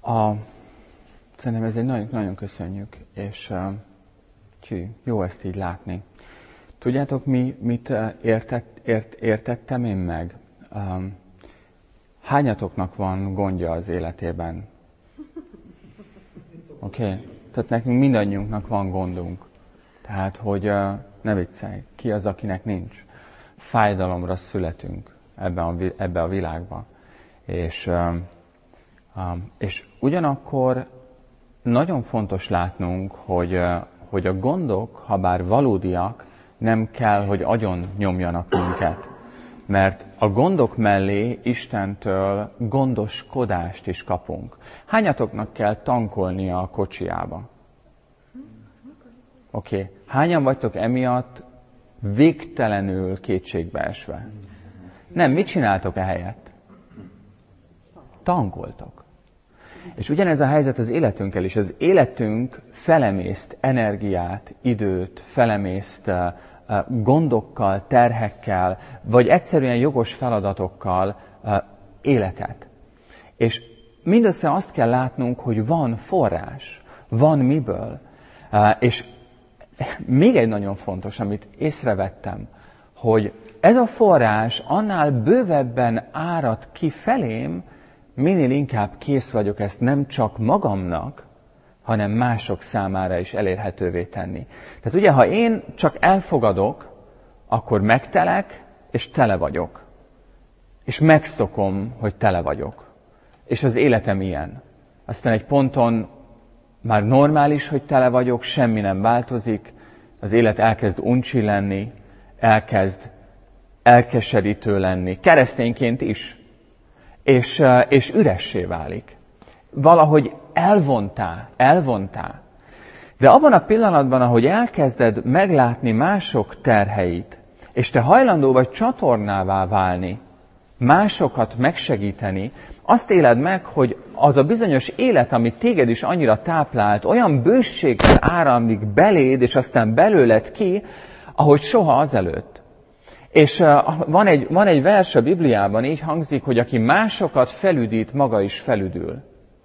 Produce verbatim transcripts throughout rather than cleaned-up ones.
A, szerintem ez egy nagyon, nagyon köszönjük, és uh, csí, jó ezt így látni. Tudjátok, mi, mit értett, ért, értettem én meg? Um, hányatoknak van gondja az életében? Oké? Okay? Tehát nekünk mindannyiunknak van gondunk. Tehát, hogy uh, ne viccelj, ki az, akinek nincs? Fájdalomra születünk ebben a, ebbe a világban. És, um, um, és ugyanakkor nagyon fontos látnunk, hogy, uh, hogy a gondok, ha bár valódiak, nem kell, hogy agyon nyomjanak minket. Mert a gondok mellé Istentől gondoskodást is kapunk. Hányatoknak kell tankolnia a kocsiába? Oké. Okay. Hányan vagytok emiatt végtelenül kétségbeesve? Nem, mit csináltok ehelyett? Tankoltok. És ugyanez a helyzet az életünkkel is. Az életünk felemészt energiát, időt, felemészt uh, uh, gondokkal, terhekkel, vagy egyszerűen jogos feladatokkal uh, életet. És mindössze azt kell látnunk, hogy van forrás, van miből. Uh, és még egy nagyon fontos, amit észrevettem, hogy ez a forrás annál bővebben árad ki felém, minél inkább kész vagyok ezt nem csak magamnak, hanem mások számára is elérhetővé tenni. Tehát ugye, ha én csak elfogadok, akkor megtelek, és tele vagyok. És megszokom, hogy tele vagyok. És az életem ilyen. Aztán egy ponton már normális, hogy tele vagyok, semmi nem változik, az élet elkezd uncsi lenni, elkezd elkeserítő lenni, keresztényként is. És, és üressé válik. Valahogy elvontá, elvontá. De abban a pillanatban, ahogy elkezded meglátni mások terheit, és te hajlandó vagy csatornává válni, másokat megsegíteni, azt éled meg, hogy az a bizonyos élet, amit téged is annyira táplált, olyan bőséggel áramlik beléd, és aztán belőled ki, ahogy soha azelőtt. És uh, van, egy, van egy vers a Bibliában, így hangzik, hogy aki másokat felüdít, maga is felüdül.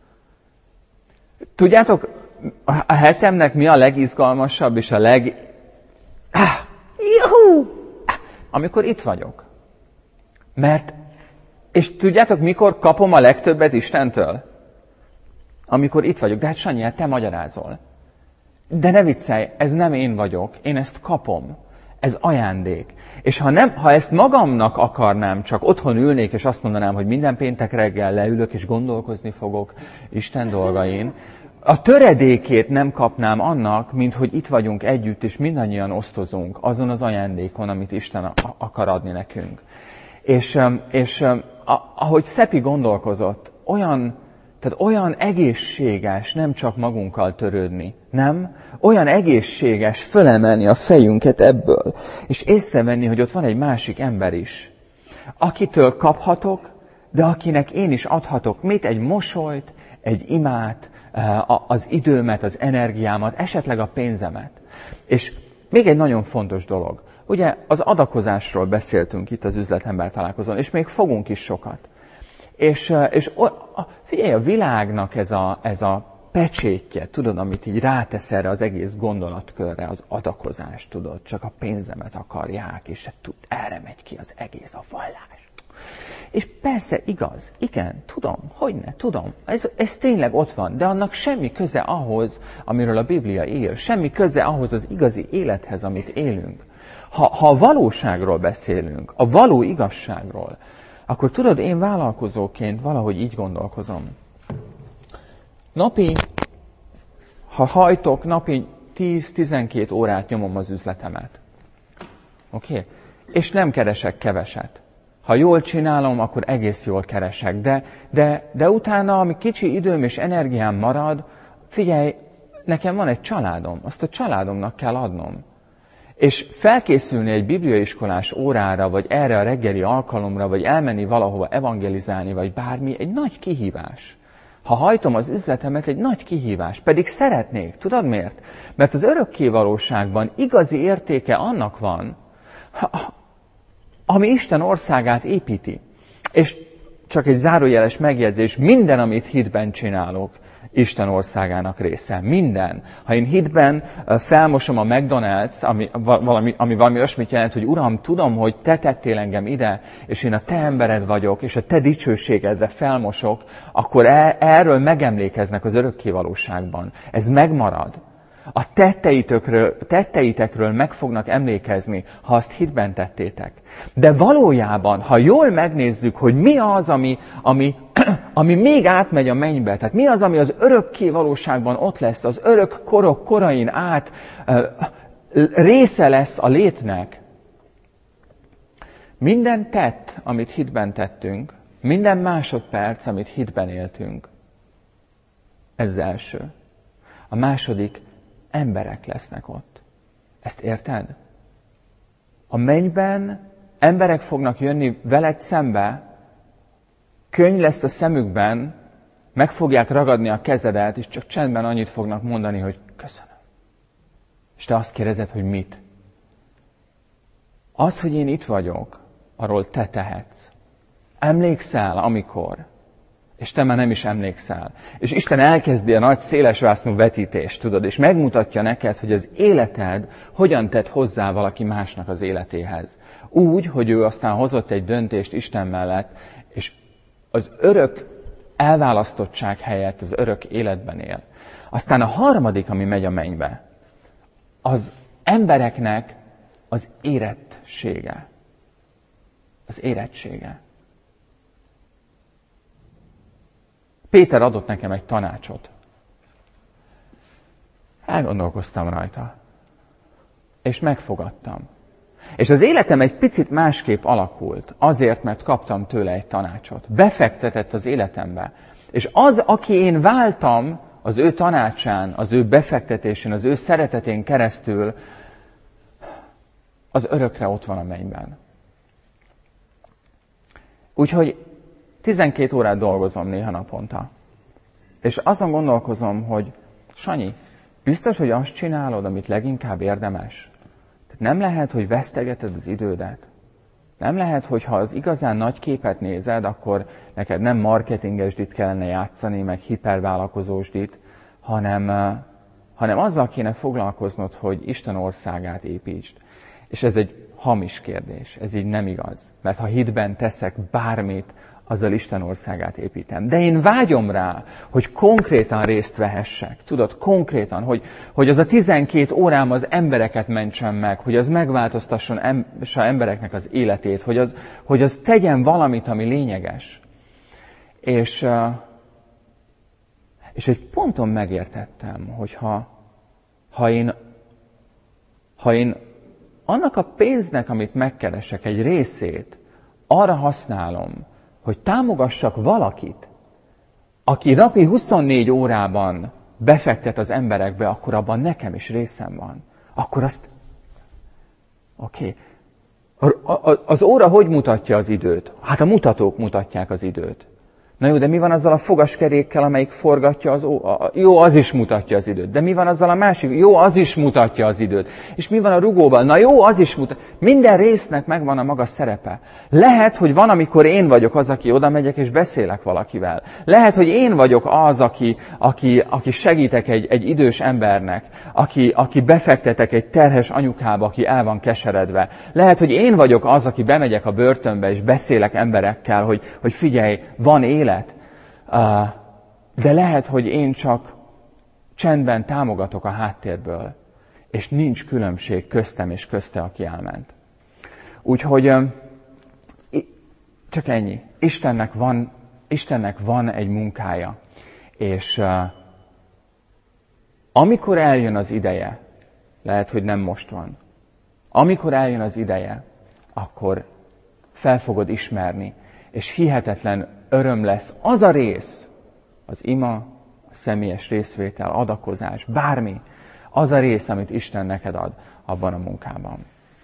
Tudjátok, a hetemnek mi a legizgalmasabb, és a leg... Ah, juhú! Amikor itt vagyok. Mert, és tudjátok, mikor kapom a legtöbbet Istentől? Amikor itt vagyok. De hát Sanyi, hát te magyarázol. De ne viccelj, ez nem én vagyok, én ezt kapom. Ez ajándék. És ha, nem, ha ezt magamnak akarnám, csak otthon ülnék, és azt mondanám, hogy minden péntek reggel leülök, és gondolkozni fogok Isten dolgain, a töredékét nem kapnám annak, mint hogy itt vagyunk együtt, és mindannyian osztozunk azon az ajándékon, amit Isten akar adni nekünk. És, és ahogy Szepi gondolkozott, olyan, tehát olyan egészséges nem csak magunkkal törődni, nem? Olyan egészséges fölemelni a fejünket ebből, és észrevenni, hogy ott van egy másik ember is, akitől kaphatok, de akinek én is adhatok mit, egy mosolyt, egy imát, az időmet, az energiámat, esetleg a pénzemet. És még egy nagyon fontos dolog. Ugye az adakozásról beszéltünk itt az üzletember találkozón, és még fogunk is sokat. És, és figyelj, a világnak ez a, ez a pecsétje, tudod, amit így rátesz erre az egész gondolatkörre, az adakozás, tudod, csak a pénzemet akarják, és tud, erre megy ki az egész, a vallás. És persze igaz, igen, tudom, hogyne, tudom, ez, ez tényleg ott van, de annak semmi köze ahhoz, amiről a Biblia ír, semmi köze ahhoz az igazi élethez, amit élünk. Ha, ha a valóságról beszélünk, a való igazságról, akkor tudod, én vállalkozóként valahogy így gondolkozom. Napi, ha hajtok, napi tíz-tizenkét órát nyomom az üzletemet. Oké? Okay? És nem keresek keveset. Ha jól csinálom, akkor egész jól keresek. De, de, de utána, ami kicsi időm és energiám marad, figyelj, nekem van egy családom, azt a családomnak kell adnom. És felkészülni egy bibliaiskolás órára, vagy erre a reggeli alkalomra, vagy elmenni valahova evangelizálni, vagy bármi, egy nagy kihívás. Ha hajtom az üzletemet, egy nagy kihívás. Pedig szeretnék. Tudod miért? Mert az örökké valóságban igazi értéke annak van, ami Isten országát építi. És csak egy zárójeles megjegyzés, minden, amit hitben csinálok, Isten országának része. Minden. Ha én hitben felmosom a McDonald's-t, ami valami, ami valami olyasmit jelent, hogy Uram, tudom, hogy Te tettél engem ide, és én a Te embered vagyok, és a Te dicsőségedre felmosok, akkor erről megemlékeznek az örökké valóságban. Ez megmarad. A tetteitekről, tetteitekről meg fognak emlékezni, ha azt hitben tettétek. De valójában, ha jól megnézzük, hogy mi az, ami, ami, ami még átmegy a mennybe, tehát mi az, ami az örökké valóságban ott lesz, az örök korok korain át része lesz a létnek. Minden tett, amit hitben tettünk, minden másodperc, amit hitben éltünk, ez az első. A második, emberek lesznek ott. Ezt érted? A mennyben emberek fognak jönni veled szembe, könny lesz a szemükben, meg fogják ragadni a kezedet, és csak csendben annyit fognak mondani, hogy köszönöm. És te azt kérdezed, hogy mit? Az, hogy én itt vagyok, arról te tehetsz. Emlékszel, amikor? És te már nem is emlékszel. És Isten elkezdi a nagy szélesvásznú vetítést, tudod, és megmutatja neked, hogy az életed hogyan tett hozzá valaki másnak az életéhez. Úgy, hogy ő aztán hozott egy döntést Isten mellett, és az örök elválasztottság helyett az örök életben él. Aztán a harmadik, ami megy a mennybe, az embereknek az érettsége. Az érettsége. Péter adott nekem egy tanácsot. Elgondolkoztam rajta. És megfogadtam. És az életem egy picit másképp alakult. Azért, mert kaptam tőle egy tanácsot. Befektetett az életembe. És az, aki én váltam az ő tanácsán, az ő befektetésén, az ő szeretetén keresztül, az örökre ott van a mennyben. Úgyhogy tizenkét órát dolgozom néha naponta. És azon gondolkozom, hogy Sanyi, biztos, hogy azt csinálod, amit leginkább érdemes? Tehát nem lehet, hogy vesztegeted az idődet. Nem lehet, hogy ha az igazán nagy képet nézed, akkor neked nem marketingesdit kellene játszani, meg hipervállalkozósdit, hanem, hanem azzal kéne foglalkoznod, hogy Isten országát építsd. És ez egy hamis kérdés, ez így nem igaz. Mert ha hitben teszek bármit, azzal Isten országát építem. De én vágyom rá, hogy konkrétan részt vehessek. Tudod, konkrétan, hogy, hogy az a tizenkét órám az embereket mentsen meg, hogy az megváltoztasson em, embereknek az életét, hogy az, hogy az tegyen valamit, ami lényeges. És, és egy ponton megértettem, hogy ha, ha, én, ha én annak a pénznek, amit megkeresek, egy részét arra használom, hogy támogassak valakit, aki napi huszonnégy órában befektet az emberekbe, akkor abban nekem is részem van. Akkor azt... Oké. Okay. Az óra hogy mutatja az időt? Hát a mutatók mutatják az időt. Na jó, de mi van azzal a fogaskerékkel, amelyik forgatja az ó... Jó, az is mutatja az időt. De mi van azzal a másik? Jó, az is mutatja az időt. És mi van a rugóval? Na jó, az is mutatja. Minden résznek megvan a maga szerepe. Lehet, hogy van, amikor én vagyok az, aki oda megyek és beszélek valakivel. Lehet, hogy én vagyok az, aki, aki, aki segítek egy, egy idős embernek, aki, aki befektetek egy terhes anyukába, aki el van keseredve. Lehet, hogy én vagyok az, aki bemegyek a börtönbe és beszélek emberekkel, hogy, hogy figyelj, van élet. De lehet, hogy én csak csendben támogatok a háttérből, és nincs különbség köztem és közte, aki elment. Úgyhogy csak ennyi. Istennek van, Istennek van egy munkája, és amikor eljön az ideje, lehet, hogy nem most van, amikor eljön az ideje, akkor fel fogod ismerni, és hihetetlen öröm lesz az a rész, az ima, a személyes részvétel, adakozás, bármi, az a rész, amit Isten neked ad abban a munkában.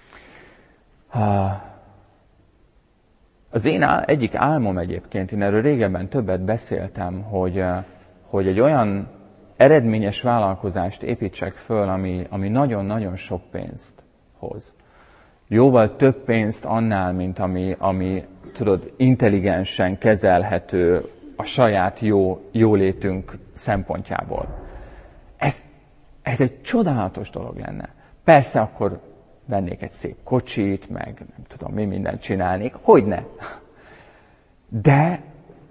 Az én egyik álmom egyébként, én erről régebben többet beszéltem, hogy, hogy egy olyan eredményes vállalkozást építsek föl, ami, ami nagyon-nagyon sok pénzt hoz. jóval több pénzt annál, mint ami, ami tudod, intelligensen kezelhető a saját jó, jólétünk szempontjából. Ez, ez egy csodálatos dolog lenne. Persze akkor vennék egy szép kocsit, meg nem tudom, mi mindent csinálnék. Hogyne? De,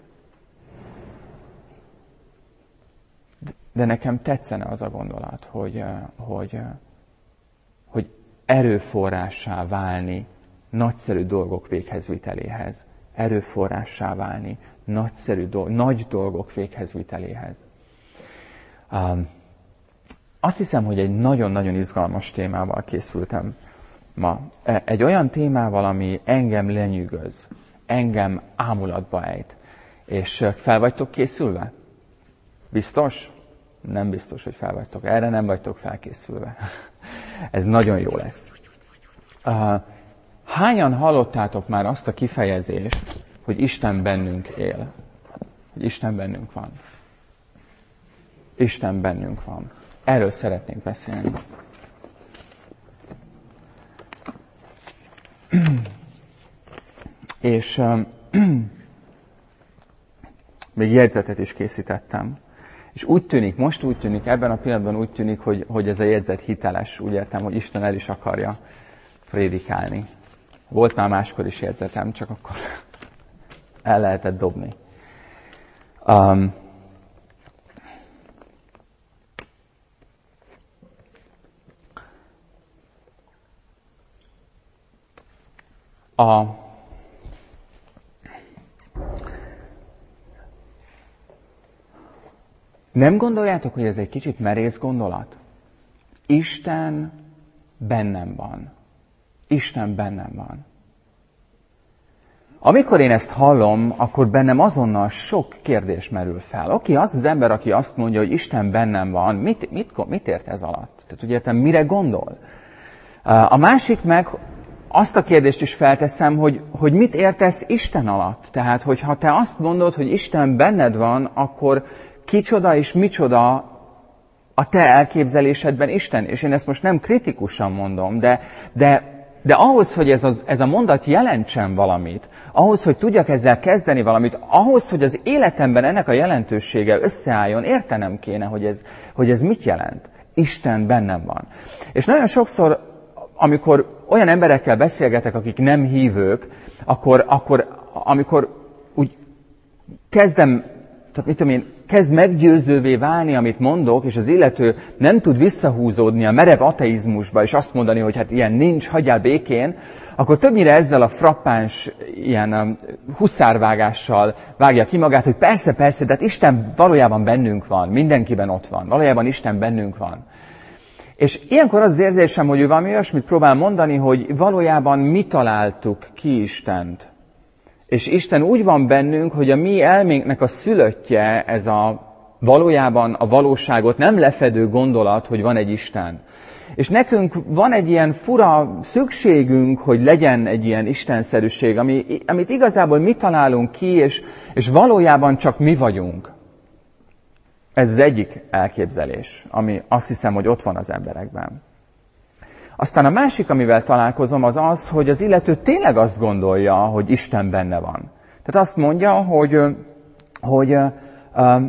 de nekem tetszene az a gondolat, hogy, hogy, hogy erőforrássá válni nagyszerű dolgok véghezviteléhez. Erőforrássá válni nagyszerű dolgok, nagy dolgok véghezviteléhez. Um, azt hiszem, hogy egy nagyon-nagyon izgalmas témával készültem ma. Egy olyan témával, ami engem lenyűgöz, engem ámulatba ejt. És fel vagytok készülve? Biztos? Nem biztos, hogy fel vagytok. Erre nem vagytok felkészülve. Ez nagyon jó lesz. Uh, hányan hallottátok már azt a kifejezést, hogy Isten bennünk él? Hogy Isten bennünk van. Isten bennünk van. Erről szeretnénk beszélni. És um, még jegyzetet is készítettem. És úgy tűnik, most úgy tűnik, ebben a pillanatban úgy tűnik, hogy, hogy ez a jegyzet hiteles. Úgy értem, hogy Isten el is akarja prédikálni. Volt már máskor is jegyzetem, csak akkor el lehetett dobni. Um, a Nem gondoljátok, hogy ez egy kicsit merész gondolat? Isten bennem van. Isten bennem van. Amikor én ezt hallom, akkor bennem azonnal sok kérdés merül fel. Oké, az az ember, aki azt mondja, hogy Isten bennem van, mit, mit, mit ért ez alatt? Tehát úgy értem, mire gondol? A másik meg azt a kérdést is felteszem, hogy, hogy mit értesz Isten alatt? Tehát, hogyha te azt mondod, hogy Isten benned van, akkor kicsoda és micsoda a te elképzelésedben Isten? És én ezt most nem kritikusan mondom, de, de, de ahhoz, hogy ez a, ez a mondat jelentsen valamit, ahhoz, hogy tudjak ezzel kezdeni valamit, ahhoz, hogy az életemben ennek a jelentősége összeálljon, értenem kéne, hogy ez, hogy ez mit jelent. Isten bennem van. És nagyon sokszor, amikor olyan emberekkel beszélgetek, akik nem hívők, akkor, akkor amikor úgy kezdem, tehát mit tudom én, kezd meggyőzővé válni, amit mondok, és az illető nem tud visszahúzódni a merev ateizmusba, és azt mondani, hogy hát ilyen nincs, hagyjál békén, akkor többnyire ezzel a frappáns ilyen huszárvágással vágja ki magát, hogy persze, persze, de hát Isten valójában bennünk van, mindenkiben ott van, valójában Isten bennünk van. És ilyenkor az az érzésem, hogy ő valami olyasmit próbál mondani, hogy valójában mi találtuk ki Istent. És Isten úgy van bennünk, hogy a mi elménknek a szülöttje, ez a valójában a valóságot nem lefedő gondolat, hogy van egy Isten. És nekünk van egy ilyen fura szükségünk, hogy legyen egy ilyen istenszerűség, ami, amit igazából mi találunk ki, és, és valójában csak mi vagyunk. Ez az egyik elképzelés, ami azt hiszem, hogy ott van az emberekben. Aztán a másik, amivel találkozom, az az, hogy az illető tényleg azt gondolja, hogy Isten benne van. Tehát azt mondja, hogy, hogy uh, uh,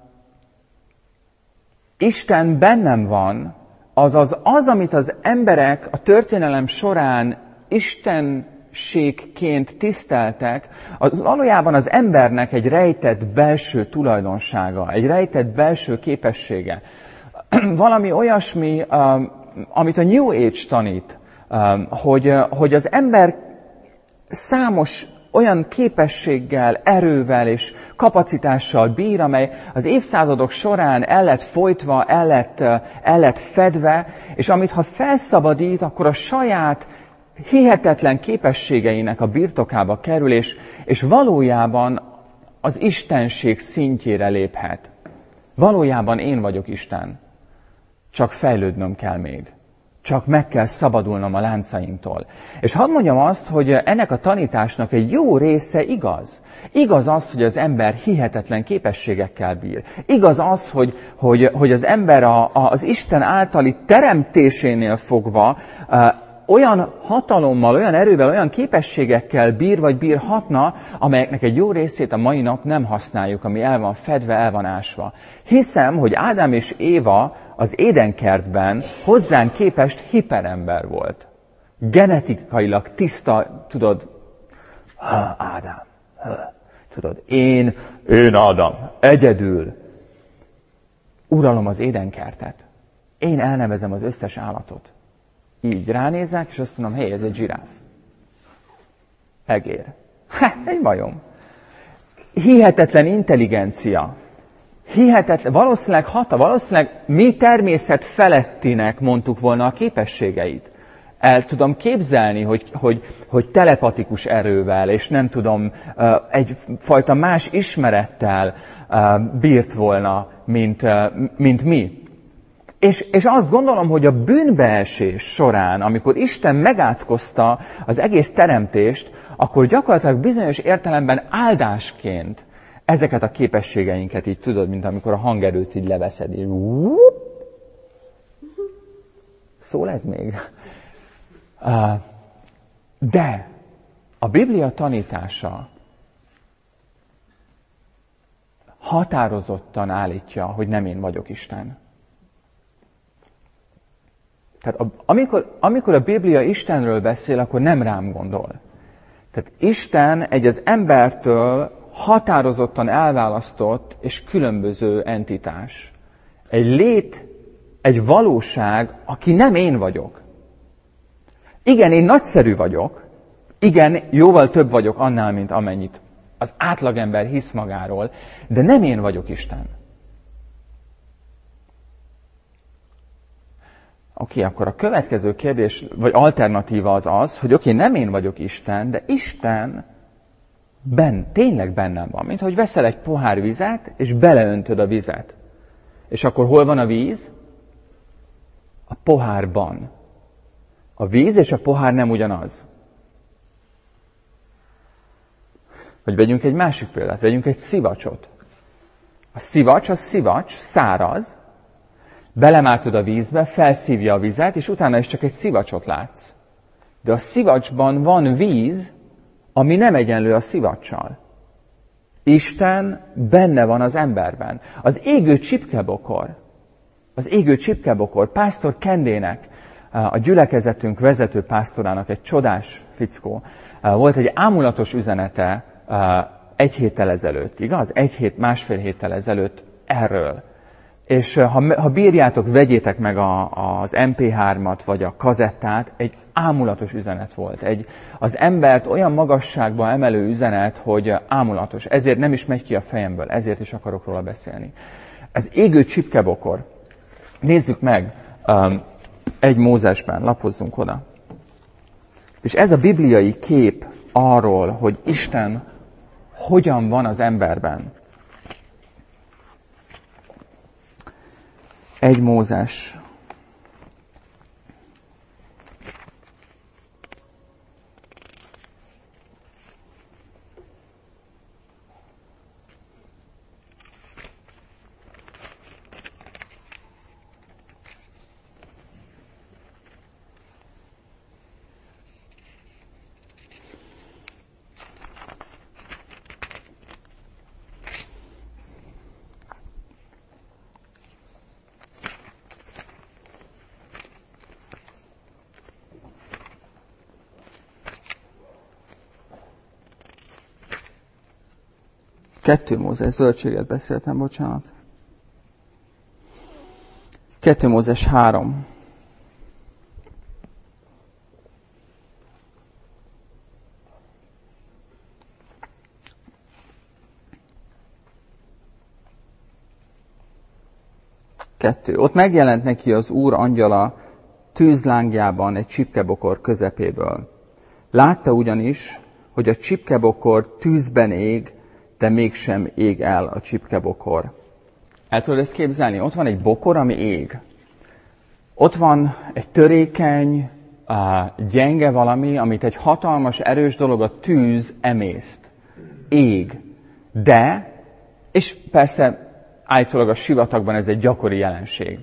Isten bennem van, azaz az, amit az emberek a történelem során istenségként tiszteltek, az valójában az embernek egy rejtett belső tulajdonsága, egy rejtett belső képessége. Valami olyasmi, uh, amit a New Age tanít, hogy, hogy az ember számos olyan képességgel, erővel és kapacitással bír, amely az évszázadok során el lett folytva, el lett, el lett fedve, és amit ha felszabadít, akkor a saját hihetetlen képességeinek a birtokába kerül, és, és valójában az istenség szintjére léphet. Valójában én vagyok Isten. Csak fejlődnöm kell még. Csak meg kell szabadulnom a láncaimtól. És hadd mondjam azt, hogy ennek a tanításnak egy jó része igaz. Igaz az, hogy az ember hihetetlen képességekkel bír. Igaz az, hogy, hogy, hogy az ember a, a, az Isten általi teremtésénél fogva olyan hatalommal, olyan erővel, olyan képességekkel bír vagy bírhatna, amelyeknek egy jó részét a mai nap nem használjuk, ami el van fedve, el van ásva. Hiszem, hogy Ádám és Éva az édenkertben hozzánk képest hiperember volt. Genetikailag tiszta, tudod, ha, Ádám, ha, tudod, én, én Ádám, egyedül uralom az édenkertet. Én elnevezem az összes állatot. Így ránézek, és azt mondom, hé, ez egy zsiráf. Egér. Ha, egy majom. Hihetetlen intelligencia. Hihetetlen, valószínűleg hata, valószínűleg mi természet felettinek mondtuk volna a képességeit. El tudom képzelni, hogy, hogy, hogy telepatikus erővel, és nem tudom, egyfajta más ismerettel bírt volna, mint, mint mi. És, és azt gondolom, hogy a bűnbeesés során, amikor Isten megátkozta az egész teremtést, akkor gyakorlatilag bizonyos értelemben áldásként ezeket a képességeinket így tudod, mint amikor a hangerőt így leveszed. Így, szól ez még? De a Biblia tanítása határozottan állítja, hogy nem én vagyok Isten. Tehát a, amikor, amikor a Biblia Istenről beszél, akkor nem rám gondol. Tehát Isten egy az embertől határozottan elválasztott és különböző entitás. Egy lét, egy valóság, aki nem én vagyok. Igen, én nagyszerű vagyok. Igen, jóval több vagyok annál, mint amennyit az átlagember hisz magáról, de nem én vagyok Isten. Oké, okay, akkor a következő kérdés, vagy alternatíva az az, hogy oké, okay, nem én vagyok Isten, de Isten ben, tényleg bennem van. Mint hogy veszel egy pohár vizet, és beleöntöd a vizet. És akkor hol van a víz? A pohárban. A víz és a pohár nem ugyanaz. Vagy vegyünk egy másik példát, vegyünk egy szivacsot. A szivacs, a szivacs, száraz, belemártod a vízbe, felszívja a vizet, és utána is csak egy szivacsot látsz. De a szivacsban van víz, ami nem egyenlő a szivacsal. Isten benne van az emberben. Az égő csipkebokor, az égő csipkebokor, pásztor Kendének, a gyülekezetünk vezető pásztorának egy csodás fickó. Volt egy ámulatos üzenete egy héttel ezelőtt, igaz? Egy hét, másfél héttel ezelőtt erről. És ha, ha bírjátok, vegyétek meg a, az em pé hármat, vagy a kazettát, egy ámulatos üzenet volt. Egy, az embert olyan magasságba emelő üzenet, hogy ámulatos. Ezért nem is megy ki a fejemből, ezért is akarok róla beszélni. Ez égő csipkebokor. Nézzük meg, um, egy Mózesben, lapozzunk oda. És ez a bibliai kép arról, hogy Isten hogyan van az emberben. Egy Mózes. Kettő Mózes, zöldséget beszéltem, bocsánat. Kettő Mózes három. Kettő. Ott megjelent neki az Úr angyala tűzlángjában egy csipkebokor közepéből. Látta ugyanis, hogy a csipkebokor tűzben ég, de mégsem ég el a csipkebokor. El tudod ezt képzelni? Ott van egy bokor, ami ég. Ott van egy törékeny, gyenge valami, amit egy hatalmas, erős dolog, a tűz emészt. Ég. De, és persze állítólag a sivatagban ez egy gyakori jelenség.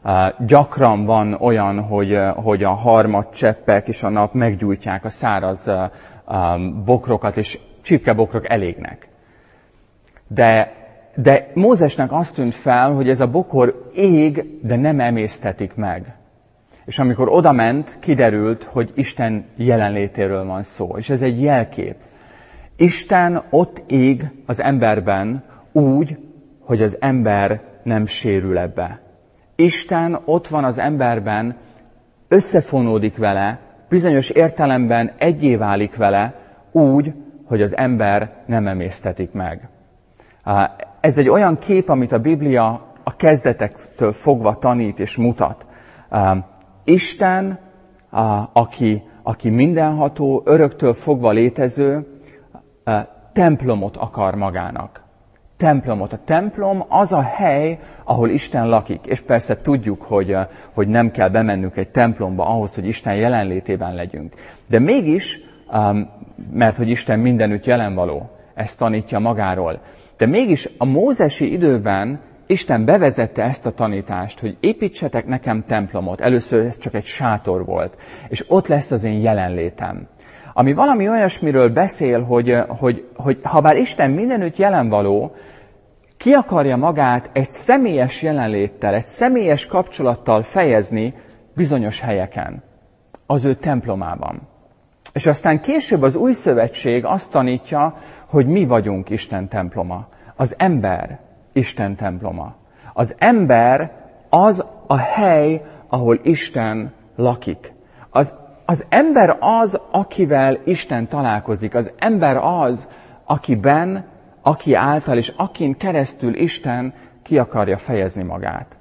Gyakran van olyan, hogy, hogy a harmadcseppek és a nap meggyújtják a száraz bokrokat, és csipkebokrok elégnek. De, de Mózesnek azt tűnt fel, hogy ez a bokor ég, de nem emésztetik meg. És amikor odament, kiderült, hogy Isten jelenlétéről van szó. És ez egy jelkép. Isten ott ég az emberben úgy, hogy az ember nem sérül ebbe. Isten ott van az emberben, összefonódik vele, bizonyos értelemben egyé válik vele, úgy, hogy az ember nem emésztetik meg. Ez egy olyan kép, amit a Biblia a kezdetektől fogva tanít és mutat. Isten, aki, aki mindenható, öröktől fogva létező, templomot akar magának. Templomot. A templom az a hely, ahol Isten lakik. És persze tudjuk, hogy, hogy nem kell bemennünk egy templomba ahhoz, hogy Isten jelenlétében legyünk. De mégis, mert hogy Isten mindenütt jelenvaló, ezt tanítja magáról. De mégis a mózesi időben Isten bevezette ezt a tanítást, hogy építsetek nekem templomot. Először ez csak egy sátor volt, és ott lesz az én jelenlétem. Ami valami olyasmiről beszél, hogy, hogy, hogy ha bár Isten mindenütt jelenvaló, ki akarja magát egy személyes jelenléttel, egy személyes kapcsolattal fejezni bizonyos helyeken, az ő templomában. És aztán később az Új Szövetség azt tanítja, hogy mi vagyunk Isten temploma. Az ember Isten temploma. Az ember az a hely, ahol Isten lakik. Az, az ember az, akivel Isten találkozik. Az ember az, akiben, aki által és akin keresztül Isten ki akarja fejezni magát.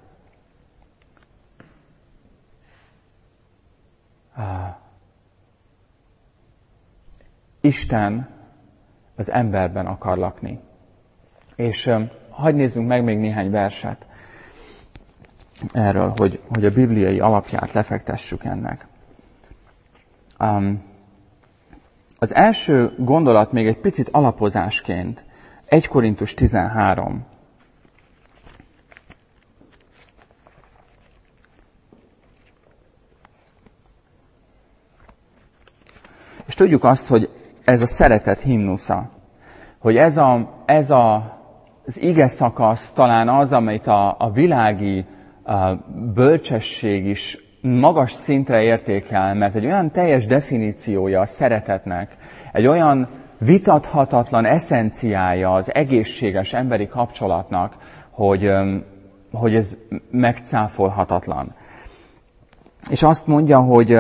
Isten az emberben akar lakni. És um, hadd nézzünk meg még néhány verset erről, hogy, hogy a bibliai alapját lefektessük ennek. Um, az első gondolat még egy picit alapozásként, egy Korintus tizenhárom. És tudjuk azt, hogy ez a szeretet himnusza, hogy ez, a, ez a, az ige szakasz talán az, amit a, a világi a bölcsesség is magas szintre értékel, mert egy olyan teljes definíciója a szeretetnek, egy olyan vitathatatlan eszenciája az egészséges emberi kapcsolatnak, hogy, hogy ez megcáfolhatatlan. És azt mondja, hogy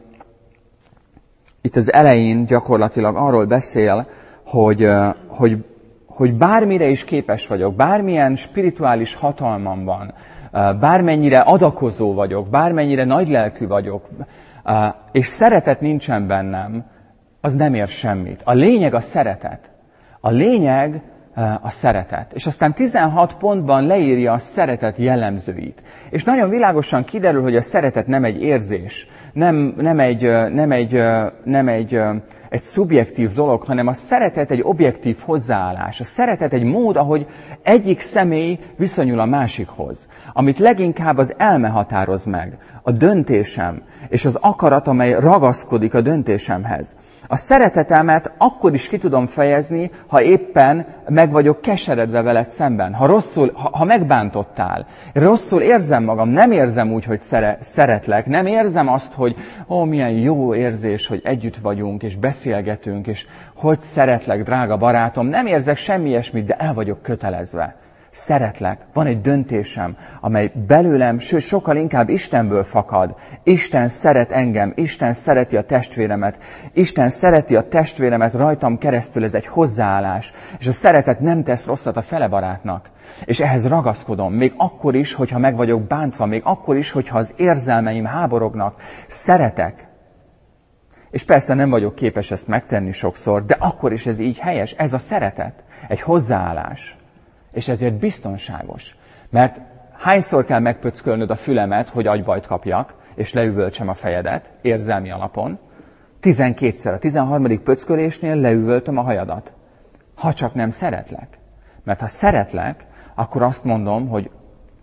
itt az elején gyakorlatilag arról beszél, hogy, hogy, hogy bármire is képes vagyok, bármilyen spirituális hatalmam van, bármennyire adakozó vagyok, bármennyire nagylelkű vagyok, és szeretet nincsen bennem, az nem ér semmit. A lényeg a szeretet. A lényeg a szeretet. És aztán tizenhat pontban leírja a szeretet jellemzőit. És nagyon világosan kiderül, hogy a szeretet nem egy érzés, nem, nem, egy, nem, egy, nem egy, egy szubjektív dolog, hanem a szeretet egy objektív hozzáállás. A szeretet egy mód, ahogy egyik személy viszonyul a másikhoz. Amit leginkább az elme határoz meg, a döntésem, és az akarat, amely ragaszkodik a döntésemhez. A szeretetemet akkor is ki tudom fejezni, ha éppen meg vagyok keseredve veled szemben, ha rosszul, ha, ha megbántottál. Rosszul érzem magam, nem érzem úgy, hogy szere, szeretlek, nem érzem azt, hogy ó, milyen jó érzés, hogy együtt vagyunk, és beszélgetünk, és hogy szeretlek, drága barátom, nem érzek semmi ilyesmit, de el vagyok kötelezve. Szeretlek, van egy döntésem, amely belőlem, sőt, sokkal inkább Istenből fakad. Isten szeret engem, Isten szereti a testvéremet, Isten szereti a testvéremet rajtam keresztül, ez egy hozzáállás. És a szeretet nem tesz rosszat a fele barátnak. És ehhez ragaszkodom, még akkor is, hogyha meg vagyok bántva, még akkor is, hogyha az érzelmeim háborognak. Szeretek. És persze nem vagyok képes ezt megtenni sokszor, de akkor is ez így helyes, ez a szeretet, egy hozzáállás. És ezért biztonságos. Mert hányszor kell megpöckölnöd a fülemet, hogy agybajt kapjak, és leüvöltsem a fejedet, érzelmi alapon? Tizenkétszer. A tizenharmadik pöckölésnél leüvöltöm a hajadat. Ha csak nem szeretlek. Mert ha szeretlek, akkor azt mondom, hogy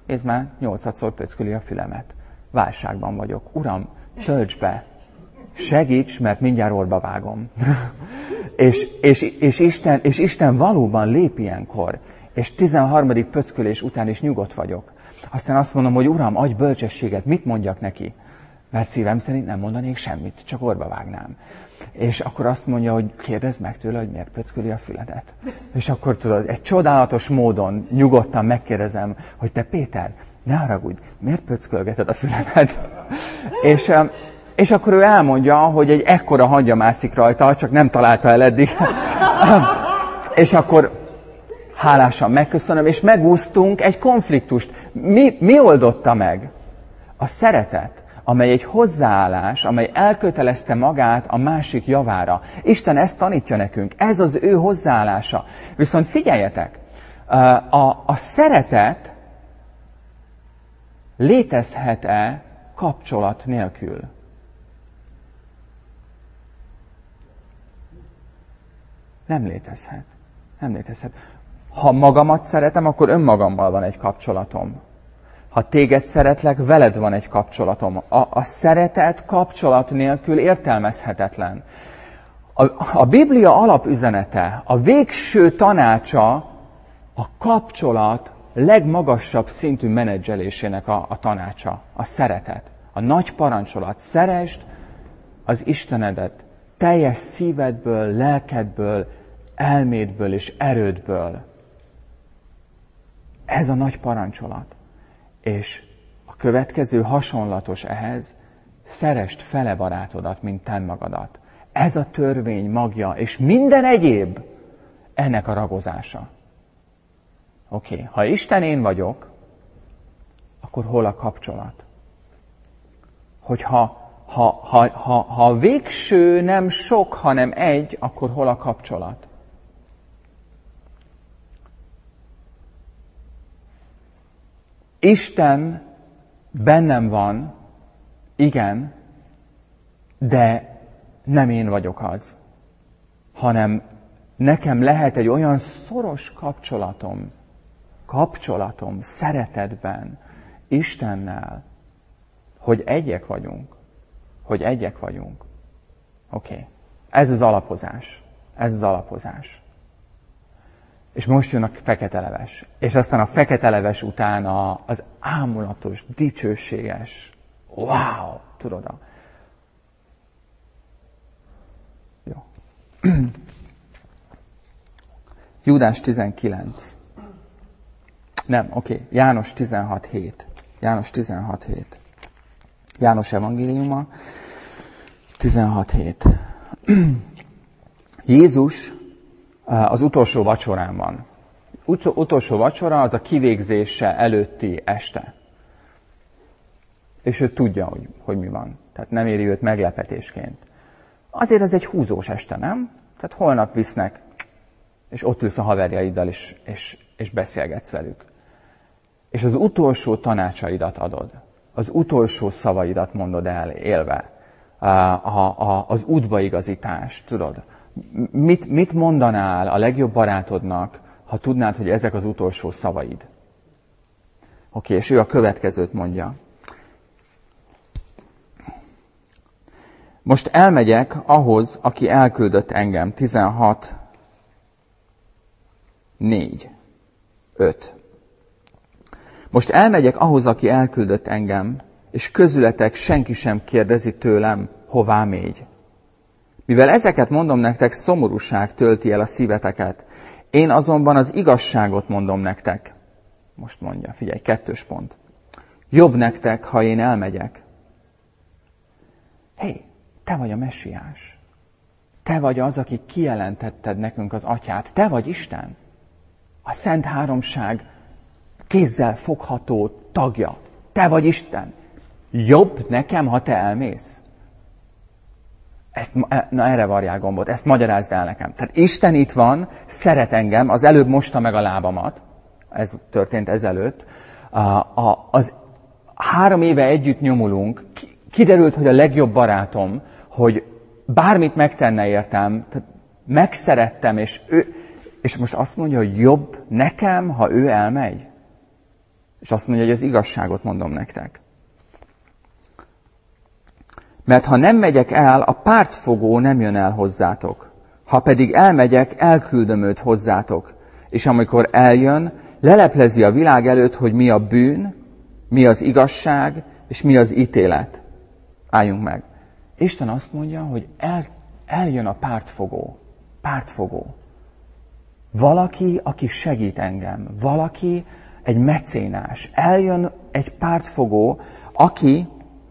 ez már nyolcadszor pöcköli a fülemet. Válságban vagyok. Uram, tölts be! Segíts, mert mindjárt orba vágom. és, és, és, Isten, és Isten valóban lép ilyenkor. És tizenharmadik pöckölés után is nyugodt vagyok. Aztán azt mondom, hogy Uram, adj bölcsességet, mit mondjak neki? Mert szívem szerint nem mondanék semmit, csak orba vágnám. És akkor azt mondja, hogy kérdezd meg tőle, hogy miért pöcköli a füledet. És akkor tudod, egy csodálatos módon nyugodtan megkérdezem, hogy te Péter, ne haragudj, miért pöckölgeted a füledet? és, és akkor ő elmondja, hogy egy ekkora hangya mászik rajta, csak nem találta el eddig. és akkor hálásan megköszönöm, és megúsztunk egy konfliktust. Mi, mi oldotta meg? A szeretet, amely egy hozzáállás, amely elkötelezte magát a másik javára. Isten ezt tanítja nekünk, ez az ő hozzáállása. Viszont figyeljetek, a, a szeretet létezhet-e kapcsolat nélkül? Nem létezhet. Nem létezhet. Ha magamat szeretem, akkor önmagammal van egy kapcsolatom. Ha téged szeretlek, veled van egy kapcsolatom. A, a szeretet kapcsolat nélkül értelmezhetetlen. A, a Biblia alapüzenete, a végső tanácsa a kapcsolat legmagasabb szintű menedzselésének a, a tanácsa, a szeretet. A nagy parancsolat, szeresd az Istenedet teljes szívedből, lelkedből, elmédből és erődből. Ez a nagy parancsolat. És a következő hasonlatos ehhez, szeresd fele barátodat, mint te magadat. Ez a törvény magja, és minden egyéb ennek a ragozása. Oké, okay. Ha Isten én vagyok, akkor hol a kapcsolat? Hogyha ha, ha, ha, ha a végső nem sok, hanem egy, akkor hol a kapcsolat? Isten bennem van, igen, de nem én vagyok az, hanem nekem lehet egy olyan szoros kapcsolatom, kapcsolatom szeretetben Istennel, hogy egyek vagyunk, hogy egyek vagyunk. Oké, okay. Ez az alapozás, ez az alapozás. És most jön a fekete leves. És aztán a fekete leves után a, az ámulatos, dicsőséges, wow, tudod a... Jó. Júdás tizenkilenc. Nem, oké, okay. János tizenhat hét. János tizenhat hét. János evangéliuma tizenhat hét. Jézus az utolsó vacsorán van. Ut- utolsó vacsora az a kivégzése előtti este. És ő tudja, hogy, hogy mi van. Tehát nem éri őt meglepetésként. Azért ez egy húzós este, nem? Tehát holnap visznek, és ott ülsz a haverjaiddal, és, és, és beszélgetsz velük. És az utolsó tanácsaidat adod. Az utolsó szavaidat mondod el élve. A, a, a, az útbaigazítást, tudod? Mit, mit mondanál a legjobb barátodnak, ha tudnád, hogy ezek az utolsó szavaid? Oké, és ő a következőt mondja. Most elmegyek ahhoz, aki elküldött engem. tizenhat négy öt. Most elmegyek ahhoz, aki elküldött engem, és közületek senki sem kérdezi tőlem, hová mégy. Mivel ezeket mondom nektek, szomorúság tölti el a szíveteket. Én azonban az igazságot mondom nektek. Most mondja, figyelj, kettős pont. Jobb nektek, ha én elmegyek. Hé, hey, te vagy a messiás. Te vagy az, aki kijelentetted nekünk az atyát. Te vagy Isten. A Szent Háromság kézzel fogható tagja. Te vagy Isten. Jobb nekem, ha te elmész. Ezt, na erre varjál gombot, ezt magyarázd el nekem. Tehát Isten itt van, szeret engem, az előbb mosta meg a lábamat, ez történt ezelőtt, a, a, az három éve együtt nyomulunk, kiderült, hogy a legjobb barátom, hogy bármit megtenne értem, tehát megszerettem, és ő, és most azt mondja, hogy jobb nekem, ha ő elmegy. És azt mondja, hogy az igazságot mondom nektek. Mert ha nem megyek el, a pártfogó nem jön el hozzátok. Ha pedig elmegyek, elküldöm őt hozzátok. És amikor eljön, leleplezi a világ előtt, hogy mi a bűn, mi az igazság, és mi az ítélet. Álljunk meg. Isten azt mondja, hogy el, eljön a pártfogó. Pártfogó. Valaki, aki segít engem. Valaki, egy mecénás. Eljön egy pártfogó, aki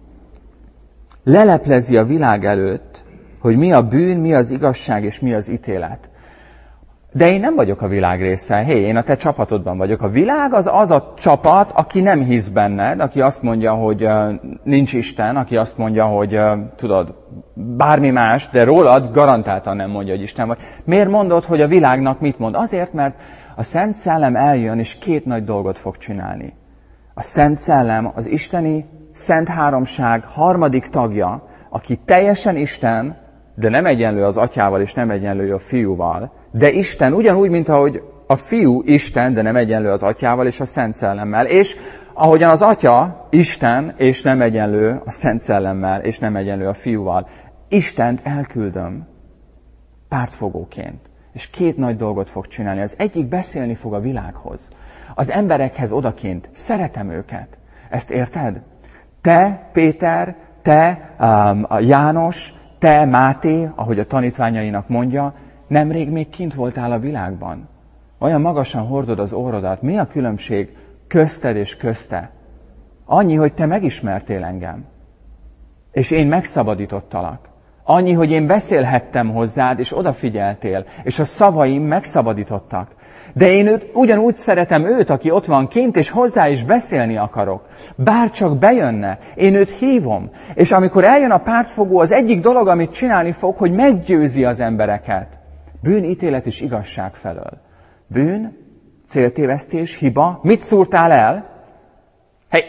leleplezi a világ előtt, hogy mi a bűn, mi az igazság, és mi az ítélet. De én nem vagyok a világ része. Hé, én a te csapatodban vagyok. A világ az az a csapat, aki nem hisz benned, aki azt mondja, hogy uh, nincs Isten, aki azt mondja, hogy uh, tudod, bármi más, de rólad garantáltan nem mondja, hogy Isten vagy. Miért mondod, hogy a világnak mit mond? Azért, mert a Szent Szellem eljön, és két nagy dolgot fog csinálni. A Szent Szellem, az isteni Szent Háromság harmadik tagja, aki teljesen Isten, de nem egyenlő az atyával, és nem egyenlő a fiúval. De Isten ugyanúgy, mint ahogy a fiú Isten, de nem egyenlő az atyával és a Szent Szellemmel. És ahogyan az atya Isten, és nem egyenlő a Szent Szellemmel, és nem egyenlő a fiúval. Istent elküldöm pártfogóként. És két nagy dolgot fog csinálni. Az egyik beszélni fog a világhoz. Az emberekhez odakint. Szeretem őket. Ezt érted? Te, Péter, te, um, a János, te, Máté, ahogy a tanítványainak mondja, nemrég még kint voltál a világban. Olyan magasan hordod az orrodat. Mi a különbség közted és közte? Annyi, hogy te megismertél engem. És én megszabadítottalak. Annyi, hogy én beszélhettem hozzád, és odafigyeltél. És a szavaim megszabadítottak. De én őt, ugyanúgy szeretem őt, aki ott van kint, és hozzá is beszélni akarok. Bárcsak bejönne, én őt hívom. És amikor eljön a pártfogó, az egyik dolog, amit csinálni fog, hogy meggyőzi az embereket. Bűn, ítélet és igazság felől. Bűn, céltévesztés, hiba. Mit szúrtál el? Hé! Hey!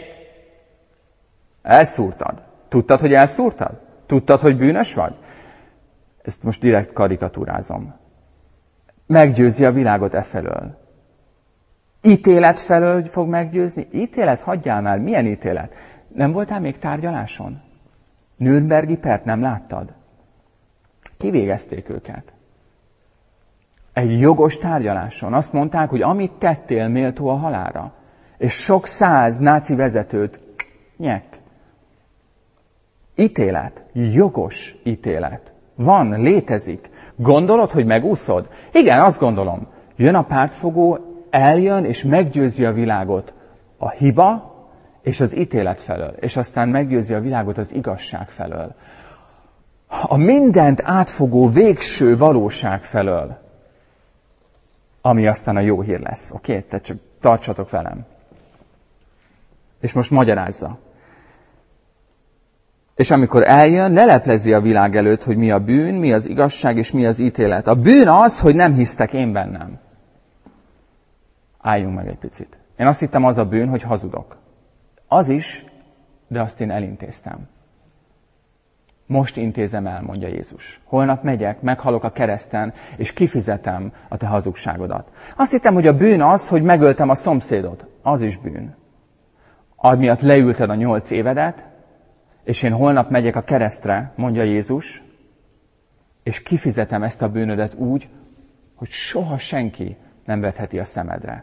Elszúrtad. Tudtad, hogy elszúrtad? Tudtad, hogy bűnös vagy? Ezt most direkt karikatúrázom. Meggyőzi a világot e felől. Ítélet felől fog meggyőzni? Ítélet? Hagyjál már. Milyen ítélet? Nem voltál még tárgyaláson? Nürnbergi pert nem láttad? Kivégezték őket. Egy jogos tárgyaláson. Azt mondták, hogy amit tettél, méltó a halálra. És sok száz náci vezetőt nyek. Ítélet. Jogos ítélet. Van, létezik. Gondolod, hogy megúszod? Igen, azt gondolom. Jön a pártfogó, eljön és meggyőzi a világot a hiba és az ítélet felől. És aztán meggyőzi a világot az igazság felől. A mindent átfogó végső valóság felől. Ami aztán a jó hír lesz. Oké? Okay? Tehát csak tartsatok velem. És most magyarázza. És amikor eljön, leleplezi a világ előtt, hogy mi a bűn, mi az igazság és mi az ítélet. A bűn az, hogy nem hisztek én bennem. Álljunk meg egy picit. Én azt hittem, az a bűn, hogy hazudok. Az is, de azt én elintéztem. Most intézem el, mondja Jézus. Holnap megyek, meghalok a kereszten, és kifizetem a te hazugságodat. Azt hittem, hogy a bűn az, hogy megöltem a szomszédot. Az is bűn. Amiatt leülted a nyolc évedet, és én holnap megyek a keresztre, mondja Jézus, és kifizetem ezt a bűnödet úgy, hogy soha senki nem vetheti a szemedre.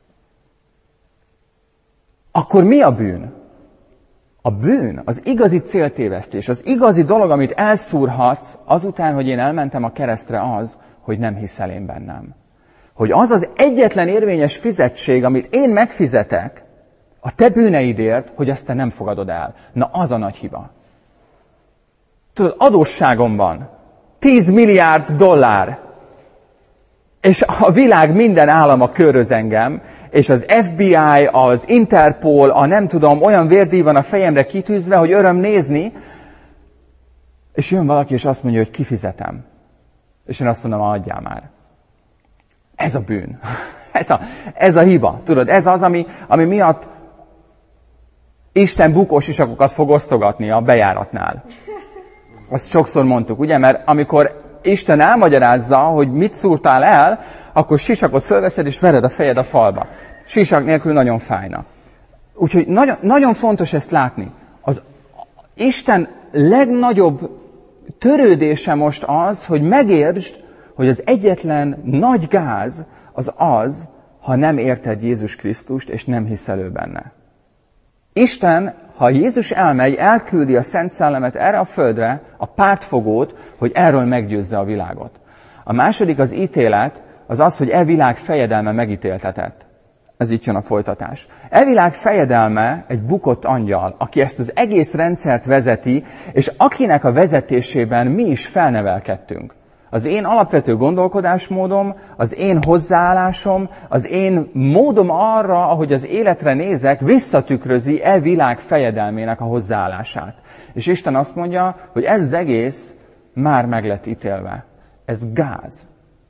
Akkor mi a bűn? A bűn, az igazi céltévesztés, az igazi dolog, amit elszúrhatsz azután, hogy én elmentem a keresztre, az, hogy nem hiszel én bennem. Hogy az az egyetlen érvényes fizetség, amit én megfizetek a te bűneidért, hogy ezt te nem fogadod el. Na, az a nagy hiba. Tudod, adósságom van. tíz milliárd dollár. És a világ minden állama köröz engem, és az ef bé i, az Interpol, a nem tudom, olyan vérdíj van a fejemre kitűzve, hogy öröm nézni, és jön valaki, és azt mondja, hogy kifizetem. És én azt mondom, adjál már. Ez a bűn. Ez a, ez a hiba. Tudod, ez az, ami, ami miatt Isten bukós isakokat fog osztogatni a bejáratnál. Azt sokszor mondtuk, ugye? Mert amikor Isten elmagyarázza, hogy mit szúrtál el, akkor sisakot fölveszed, és vered a fejed a falba. Sisak nélkül nagyon fájna. úgyhogy nagyon, nagyon fontos ezt látni. Az Isten legnagyobb törődése most az, hogy megértsd, hogy az egyetlen nagy gáz az az, ha nem érted Jézus Krisztust, és nem hiszel ő benne. Isten, ha Jézus elmegy, elküldi a Szent Szellemet erre a földre, a pártfogót, hogy erről meggyőzze a világot. A második, az ítélet, az az, hogy e világ fejedelme megítéltetett. Ez itt jön a folytatás. E világ fejedelme egy bukott angyal, aki ezt az egész rendszert vezeti, és akinek a vezetésében mi is felnevelkedtünk. Az én alapvető gondolkodásmódom, az én hozzáállásom, az én módom arra, ahogy az életre nézek, visszatükrözi e világ fejedelmének a hozzáállását. És Isten azt mondja, hogy ez az egész már meg lett ítélve. Ez gáz.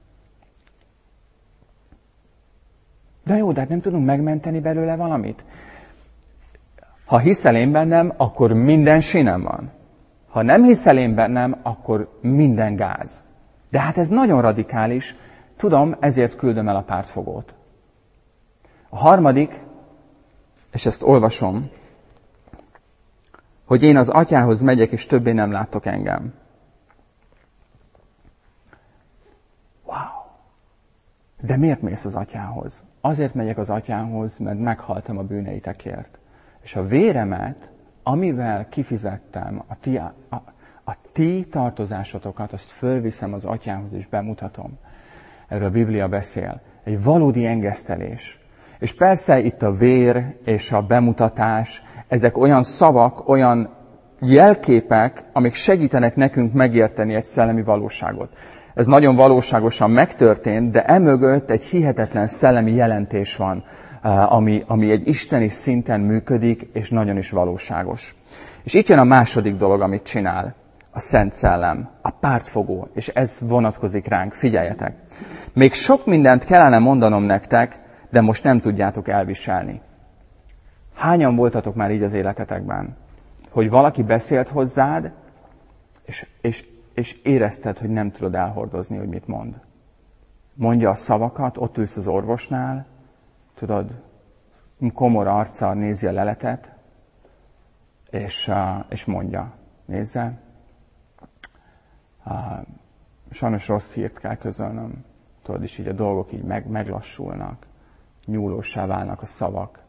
De jó, de hát nem tudunk megmenteni belőle valamit. Ha hiszel én bennem, akkor minden sinem van. Ha nem hiszel én bennem, akkor minden gáz. De hát ez nagyon radikális. Tudom, ezért küldöm el a pártfogót. A harmadik, és ezt olvasom, hogy én az atyához megyek, és többé nem láttok engem. Wow! De miért mész az atyához? Azért megyek az atyához, mert meghaltam a bűneitekért. És a véremet, amivel kifizettem a ti, a, a ti tartozásotokat, azt fölviszem az atyához, és bemutatom. Erről a Biblia beszél. Egy valódi engesztelés. És persze itt a vér és a bemutatás, ezek olyan szavak, olyan jelképek, amik segítenek nekünk megérteni egy szellemi valóságot. Ez nagyon valóságosan megtörtént, de emögött egy hihetetlen szellemi jelentés van, ami, ami egy isteni szinten működik, és nagyon is valóságos. És itt jön a második dolog, amit csinál. A Szent Szellem, a pártfogó, és ez vonatkozik ránk. Figyeljetek! Még sok mindent kellene mondanom nektek, de most nem tudjátok elviselni. Hányan voltatok már így az életetekben? Hogy valaki beszélt hozzád, és, és, és érezted, hogy nem tudod elhordozni, hogy mit mond. Mondja a szavakat, ott ülsz az orvosnál, tudod, komor arccal nézi a leletet, és, és mondja, nézze, sajnos rossz hírt kell közölnöm, tudod, és így a dolgok így meg, meglassulnak, nyúlóssá válnak a szavak,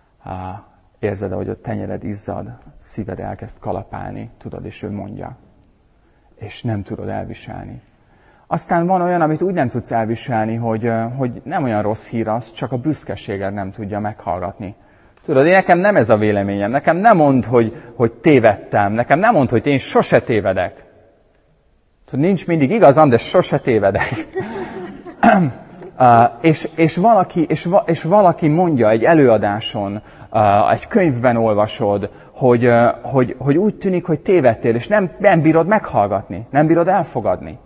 érzed, ahogy a tenyered izzad, szíved elkezd kalapálni, tudod, és ő mondja, és nem tudod elviselni. Aztán van olyan, amit úgy nem tudsz elviselni, hogy, hogy nem olyan rossz hír az, csak a büszkeséged nem tudja meghallgatni. Tudod, én nekem nem ez a véleményem, nekem nem mondd, hogy, hogy tévedtem, nekem nem mondd, hogy én sose tévedek. Tudod, nincs mindig igazam, de sose tévedek. uh, és, és, valaki, és, és valaki mondja egy előadáson, uh, egy könyvben olvasod, hogy, uh, hogy, hogy úgy tűnik, hogy tévedtél, és nem, nem bírod meghallgatni, nem bírod elfogadni.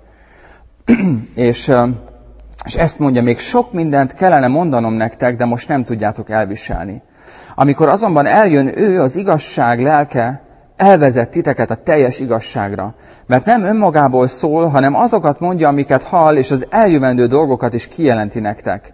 és, és ezt mondja, még sok mindent kellene mondanom nektek, de most nem tudjátok elviselni. Amikor azonban eljön ő, az igazság lelke, elvezet titeket a teljes igazságra. Mert nem önmagából szól, hanem azokat mondja, amiket hall, és az eljövendő dolgokat is kijelenti nektek.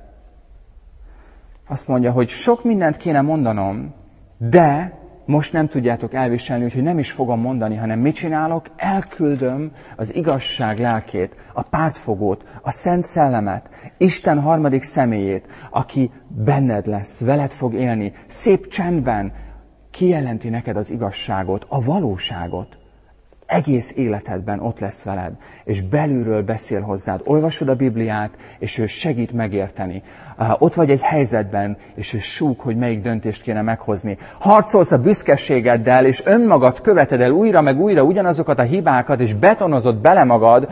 Azt mondja, hogy sok mindent kéne mondanom, de most nem tudjátok elviselni, úgyhogy nem is fogom mondani, hanem mit csinálok? Elküldöm az igazság lelkét, a pártfogót, a Szent Szellemet, Isten harmadik személyét, aki benned lesz, veled fog élni, szép csendben kijelenti neked az igazságot, a valóságot. Egész életedben ott lesz veled, és belülről beszél hozzád. Olvasod a Bibliát, és ő segít megérteni. Uh, ott vagy egy helyzetben, és ő súg, hogy melyik döntést kéne meghozni. Harcolsz a büszkeségeddel, és önmagad követed el újra meg újra ugyanazokat a hibákat, és betonozod bele magad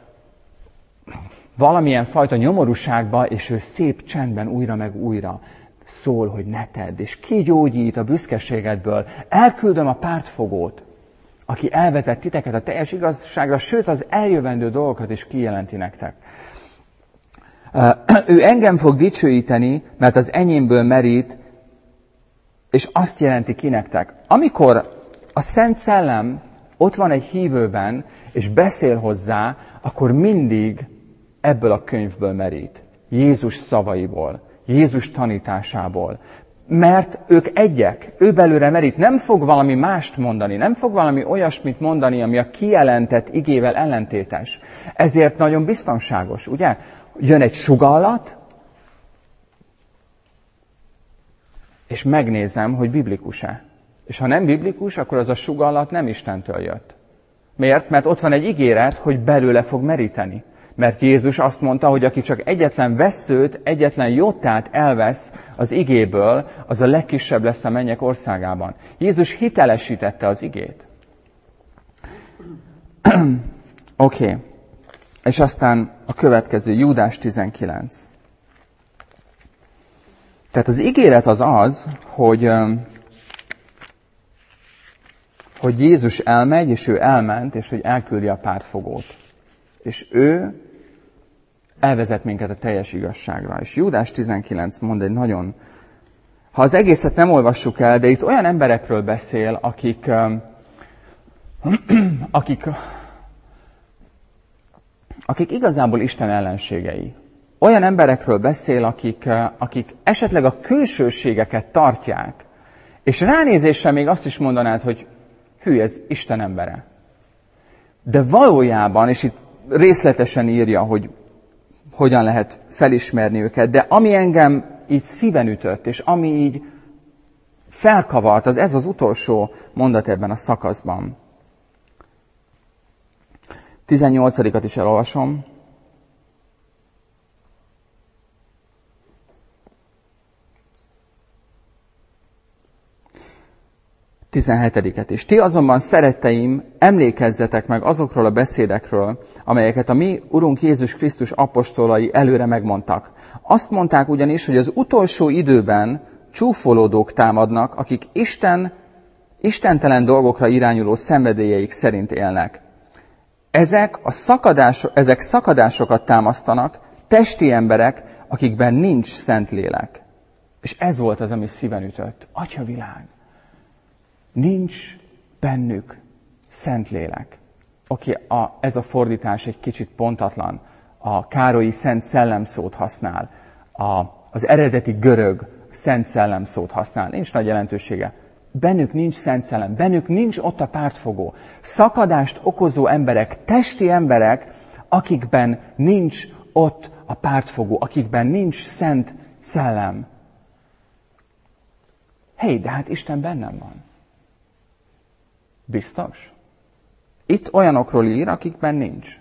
valamilyen fajta nyomorúságba, és ő szép csendben újra meg újra szól, hogy ne tedd, és kigyógyít a büszkeségedből. Elküldöm a pártfogót, aki elvezet titeket a teljes igazságra, sőt az eljövendő dolgokat is kijelenti nektek. Ő engem fog dicsőíteni, mert az enyémből merít, és azt jelenti ki nektek. Amikor a Szent Szellem ott van egy hívőben, és beszél hozzá, akkor mindig ebből a könyvből merít. Jézus szavaiból, Jézus tanításából. mert ők egyek, ő belőle merít, nem fog valami mást mondani, nem fog valami olyasmit mondani, ami a kijelentett igével ellentétes. Ezért nagyon biztonságos, ugye? Jön egy sugallat, és megnézem, hogy biblikus-e. És ha nem biblikus, akkor az a sugallat nem Istentől jött. Miért? Mert ott van egy ígéret, hogy belőle fog meríteni. Mert Jézus azt mondta, hogy aki csak egyetlen vesszőt, egyetlen jottát elvesz az igéből, az a legkisebb lesz a mennyek országában. Jézus hitelesítette az igét. Oké. Okay. És aztán a következő, Júdás tizenkilenc. Tehát az ígéret az az, hogy, hogy Jézus elmegy, és ő elment, és hogy elküldi a pártfogót. És ő elvezet minket a teljes igazságra. És Júdás tizenkilenc mond egy nagyon... Ha az egészet nem olvassuk el, de itt olyan emberekről beszél, akik... akik, akik igazából Isten ellenségei. Olyan emberekről beszél, akik, akik esetleg a külsőségeket tartják, és ránézésre még azt is mondanád, hogy hű, ez Isten embere. De valójában, és itt részletesen írja, hogy hogyan lehet felismerni őket, de ami engem így szíven ütött, és ami így felkavart, az ez az utolsó mondat ebben a szakaszban. tizennyolcadikat is elolvasom. tizenhetediket is. Ti azonban, szeretteim, emlékezzetek meg azokról a beszédekről, amelyeket a mi Urunk Jézus Krisztus apostolai előre megmondtak. Azt mondták ugyanis, hogy az utolsó időben csúfolódók támadnak, akik Isten, istentelen dolgokra irányuló szenvedélyeik szerint élnek. Ezek, a szakadások, ezek szakadásokat támasztanak, testi emberek, akikben nincs Szentlélek. És ez volt az, ami szíven ütött. Atyavilág! Nincs bennük Szentlélek. Oké, okay, ez a fordítás egy kicsit pontatlan. A Károlyi Szent Szellem szót használ. A, az eredeti görög Szent Szellem szót használ. Nincs nagy jelentősége. Bennük nincs Szent Szellem, bennük nincs ott a pártfogó. Szakadást okozó emberek, testi emberek, akikben nincs ott a pártfogó, akikben nincs Szent Szellem. Hé, de hát Isten bennem van. Biztos? Itt olyanokról ír, akikben nincs.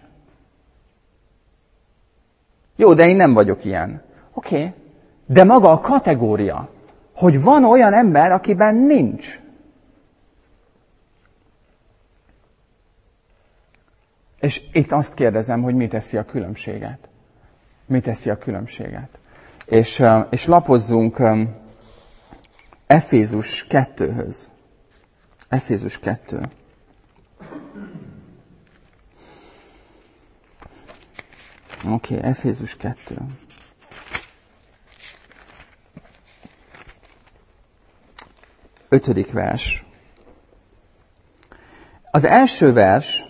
Jó, de én nem vagyok ilyen. Oké, okay. De maga a kategória, hogy van olyan ember, akiben nincs. És itt azt kérdezem, hogy mi teszi a különbséget. Mi teszi a különbséget. És, és lapozzunk Efézus kettőhöz. Efézus kettő. Oké, okay, Efézus kettő. Ötödik vers. Az első vers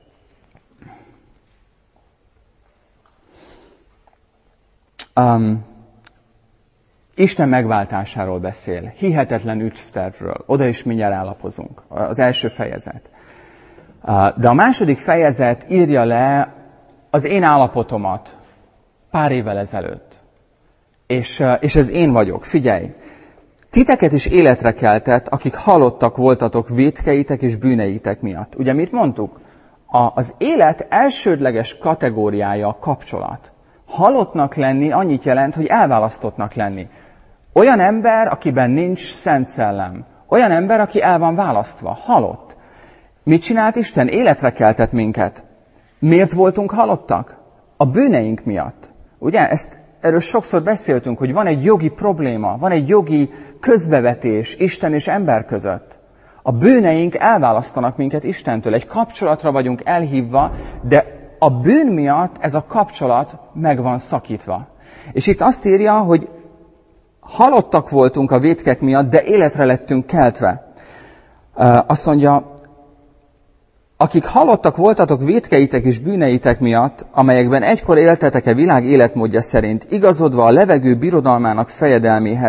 um, Isten megváltásáról beszél, hihetetlen üdvtervről. Oda is mindjárt állapozunk. Az első fejezet. De a második fejezet írja le az én állapotomat pár évvel ezelőtt. És, és ez én vagyok. Figyelj! Titeket is életre keltett, akik halottak voltatok vétkeitek és bűneitek miatt. Ugye mit mondtuk? A, az élet elsődleges kategóriája a kapcsolat. Halottnak lenni annyit jelent, hogy elválasztottnak lenni. Olyan ember, akiben nincs Szent Szellem. Olyan ember, aki el van választva. Halott. Mit csinált Isten? Életre keltett minket. Miért voltunk halottak? A bűneink miatt. Ugye? Ezt, erről sokszor beszéltünk, hogy van egy jogi probléma, van egy jogi közbevetés Isten és ember között. A bűneink elválasztanak minket Istentől. Egy kapcsolatra vagyunk elhívva, de a bűn miatt ez a kapcsolat meg van szakítva. És itt azt írja, hogy halottak voltunk a vétkek miatt, de életre lettünk keltve. Azt mondja, akik halottak voltatok vétkeitek és bűneitek miatt, amelyekben egykor éltetek-e világ életmódja szerint, igazodva a levegő birodalmának fejedelméhez,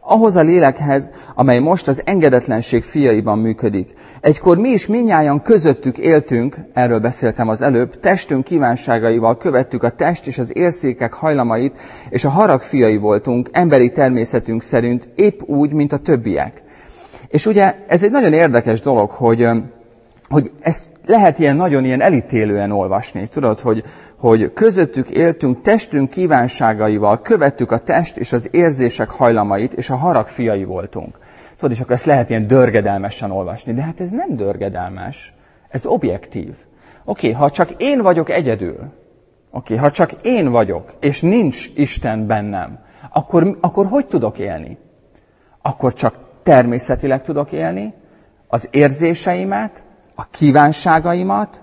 ahhoz a lélekhez, amely most az engedetlenség fiaiban működik. Egykor mi is mindnyájan közöttük éltünk, erről beszéltem az előbb, testünk kívánságaival követtük a test és az érzékek hajlamait, és a harag fiai voltunk, emberi természetünk szerint, épp úgy, mint a többiek. És ugye ez egy nagyon érdekes dolog, hogy, hogy ezt lehet ilyen nagyon ilyen elítélően olvasni. Tudod, hogy, hogy közöttük éltünk, testünk kívánságaival, követtük a test és az érzések hajlamait, és a harag fiai voltunk. Tudod, és akkor ezt lehet ilyen dörgedelmesen olvasni. De hát ez nem dörgedelmes, ez objektív. Oké, okay, ha csak én vagyok egyedül, oké, okay, ha csak én vagyok, és nincs Isten bennem, akkor, akkor hogy tudok élni? Akkor csak természetileg tudok élni, az érzéseimet, a kívánságaimat,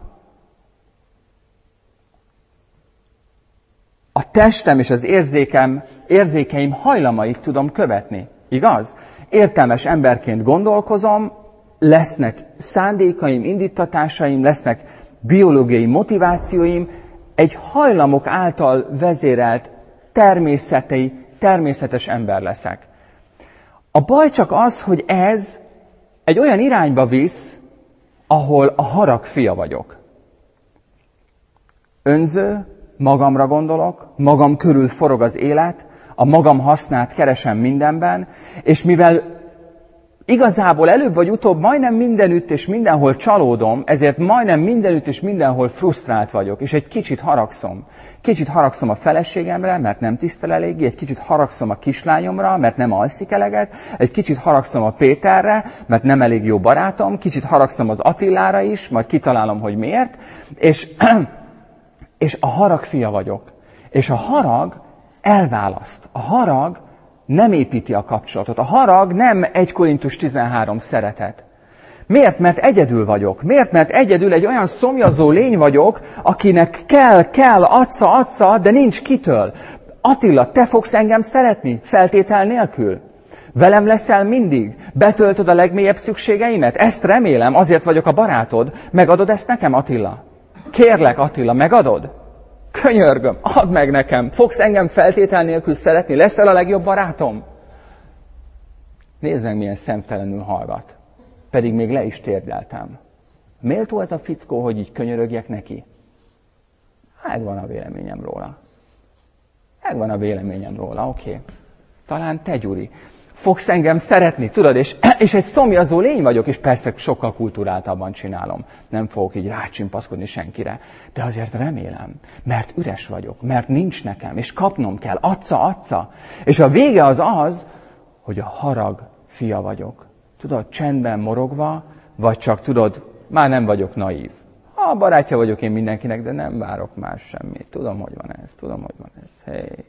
a testem és az érzékem, érzékeim hajlamait tudom követni. Igaz? Értelmes emberként gondolkozom, lesznek szándékaim, indítatásaim, lesznek biológiai motivációim, egy hajlamok által vezérelt természeti, természetes ember leszek. A baj csak az, hogy ez egy olyan irányba visz, ahol a harag fia vagyok. Önző, magamra gondolok, magam körül forog az élet, a magam hasznát keresem mindenben, és mivel igazából előbb vagy utóbb majdnem mindenütt és mindenhol csalódom, ezért majdnem mindenütt és mindenhol frusztrált vagyok, és egy kicsit haragszom. Kicsit haragszom a feleségemre, mert nem tisztel eléggé, egy kicsit haragszom a kislányomra, mert nem alszik eleget, egy kicsit haragszom a Péterre, mert nem elég jó barátom, kicsit haragszom az Attilára is, majd kitalálom, hogy miért, és, és a harag fia vagyok. És a harag elválaszt. A harag nem építi a kapcsolatot. A harag nem egy Korintus tizenhárom szeretet. Miért? Mert egyedül vagyok. Miért? Mert egyedül egy olyan szomjazó lény vagyok, akinek kell, kell, aca, aca, de nincs kitől. Attila, te fogsz engem szeretni? Feltétel nélkül? Velem leszel mindig? Betöltöd a legmélyebb szükségeimet? Ezt remélem, azért vagyok a barátod. Megadod ezt nekem, Attila? Kérlek, Attila, megadod? Könyörgöm, add meg nekem. Fogsz engem feltétel nélkül szeretni? Leszel a legjobb barátom? Nézd meg, milyen szemtelenül hallgat. Pedig még le is térdeltem. Méltó ez a fickó, hogy így könyörögjek neki? Megvan a véleményem róla. Megvan a véleményem róla, oké. Okay. Talán te, Gyuri. Fogsz engem szeretni, tudod, és, és egy szomjazó lény vagyok, és persze sokkal kulturáltabban csinálom. Nem fogok így rácsimpaszkodni senkire. De azért remélem, mert üres vagyok, mert nincs nekem, és kapnom kell, acca, acca. És a vége az az, hogy a harag fia vagyok. Tudod, csendben morogva, vagy csak tudod, már nem vagyok naív. Ha barátja vagyok én mindenkinek, de nem várok más semmit. Tudom, hogy van ez, tudom, hogy van ez. Hey.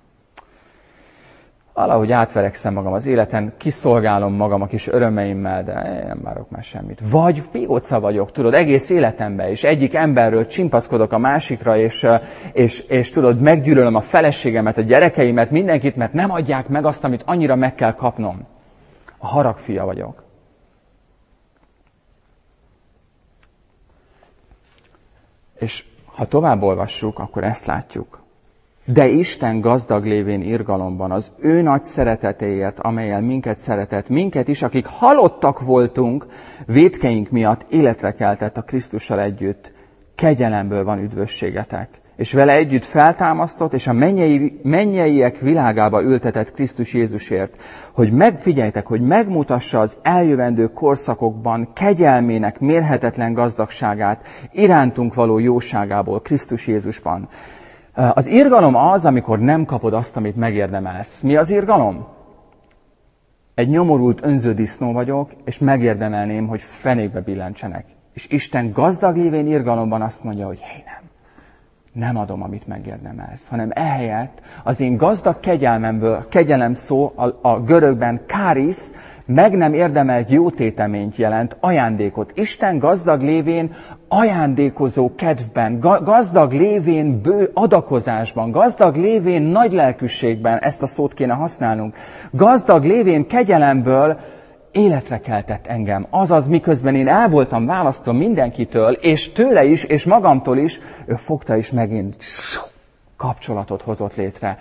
Valahogy átverekszem magam az életen, kiszolgálom magam a kis örömeimmel, de nem várok már semmit. Vagy pióca vagyok, tudod, egész életemben, és egyik emberről csimpaszkodok a másikra, és, és, és tudod, meggyűlölöm a feleségemet, a gyerekeimet, mindenkit, mert nem adják meg azt, amit annyira meg kell kapnom. A harag fia vagyok. És ha tovább olvassuk, akkor ezt látjuk. De Isten gazdag lévén irgalomban az ő nagy szeretetéért, amellyel minket szeretett, minket is, akik halottak voltunk, vétkeink miatt életre keltett a Krisztussal együtt, kegyelemből van üdvösségetek. És vele együtt feltámasztott, és a mennyei, mennyeiek világába ültetett Krisztus Jézusért, hogy megfigyeljetek, hogy megmutassa az eljövendő korszakokban kegyelmének mérhetetlen gazdagságát, irántunk való jóságából Krisztus Jézusban. Az irgalom az, amikor nem kapod azt, amit megérdemelsz. Mi az irgalom? Egy nyomorult, önző disznó vagyok, és megérdemelném, hogy fenékbe billentsenek. És Isten gazdag lévén irgalomban azt mondja, hogy hé, nem. Nem adom, amit megérdemelsz, hanem ehelyett az én gazdag kegyelmemből, kegyelem szó a, a görögben kárisz, meg nem érdemelt jótéteményt jelent, ajándékot. Isten gazdag lévén ajándékozó kedvben, gazdag lévén bő adakozásban, gazdag lévén nagy lelkűségben, ezt a szót kéne használnunk, gazdag lévén kegyelemből életre keltett engem. Azaz, miközben én el voltam választva mindenkitől, és tőle is, és magamtól is, ő fogta is megint kapcsolatot hozott létre.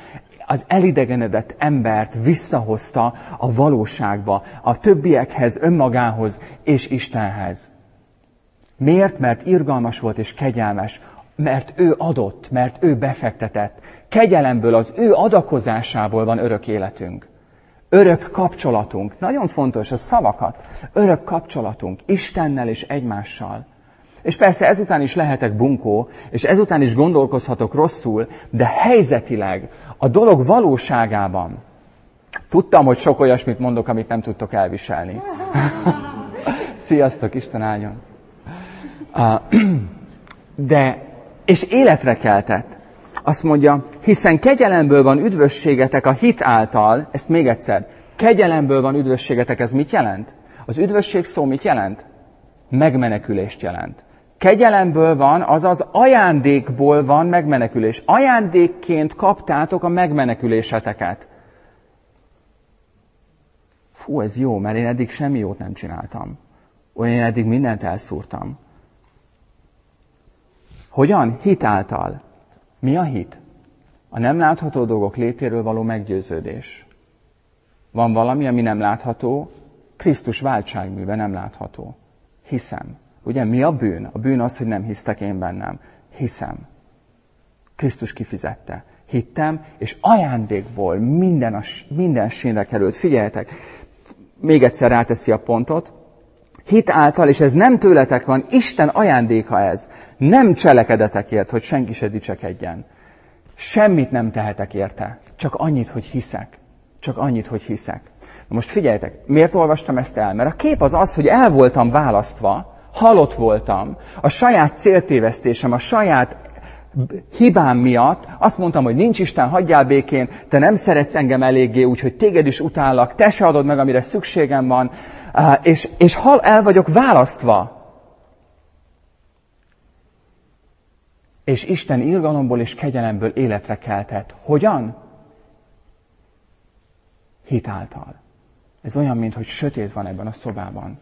az elidegenedett embert visszahozta a valóságba, a többiekhez, önmagához és Istenhez. Miért? Mert irgalmas volt és kegyelmes, mert ő adott, mert ő befektetett. Kegyelemből, az ő adakozásából van örök életünk. Örök kapcsolatunk. Nagyon fontos a szavakat. Örök kapcsolatunk Istennel és egymással. És persze ezután is lehetek bunkó, és ezután is gondolkozhatok rosszul, de helyzetileg, a dolog valóságában tudtam, hogy sok olyasmit mondok, amit nem tudtok elviselni. Sziasztok, Isten áldjon! De, és életre keltett. Azt mondja, hiszen kegyelemből van üdvösségetek a hit által, ezt még egyszer, kegyelemből van üdvösségetek, ez mit jelent? Az üdvösség szó mit jelent? Megmenekülést jelent. Kegyelemből van, azaz ajándékból van megmenekülés. Ajándékként kaptátok a megmeneküléseteket. Fú, ez jó, mert én eddig semmi jót nem csináltam. Olyan én eddig mindent elszúrtam. Hogyan? Hit által. Mi a hit? A nem látható dolgok létéről való meggyőződés. Van valami, ami nem látható, Krisztus váltságműve nem látható. Hiszem. Ugye mi a bűn? A bűn az, hogy nem hisztek én bennem. Hiszem. Krisztus kifizette. Hittem, és ajándékból minden, a, minden sínre került. Figyeljetek, még egyszer ráteszi a pontot. Hit által, és ez nem tőletek van, Isten ajándéka ez. Nem cselekedetekért, hogy senki se dicsekedjen. Semmit nem tehetek érte. Csak annyit, hogy hiszek. Csak annyit, hogy hiszek. Na most figyeljetek, miért olvastam ezt el? Mert a kép az az, hogy el voltam választva, halott voltam, a saját céltévesztésem, a saját hibám miatt azt mondtam, hogy nincs Isten, hagyjál békén, te nem szeretsz engem eléggé, úgyhogy téged is utállak, te se adod meg, amire szükségem van, és, és hal el vagyok választva. És Isten irgalomból és kegyelemből életre keltett. Hogyan? Hit által. Ez olyan, mint hogy sötét van ebben a szobában.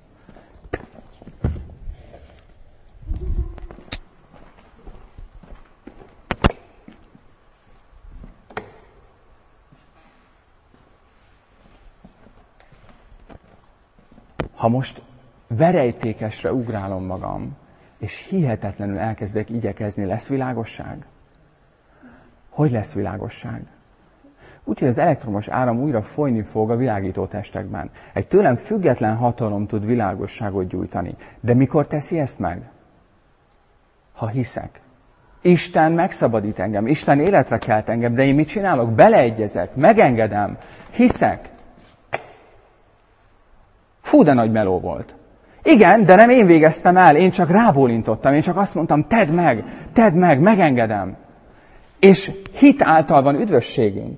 Ha most verejtékesre ugrálom magam, és hihetetlenül elkezdek igyekezni, lesz világosság? Hogy lesz világosság? Úgyhogy az elektromos áram újra folyni fog a világító testekben. Egy tőlem független hatalom tud világosságot gyújtani. De mikor teszi ezt meg? Ha hiszek. Isten megszabadít engem, Isten életre kelt engem, de én mit csinálok? Beleegyezek, megengedem, hiszek. Fú, de nagy meló volt. Igen, de nem én végeztem el, én csak rábólintottam, én csak azt mondtam, tedd meg, tedd meg, megengedem. És hit által van üdvösségünk.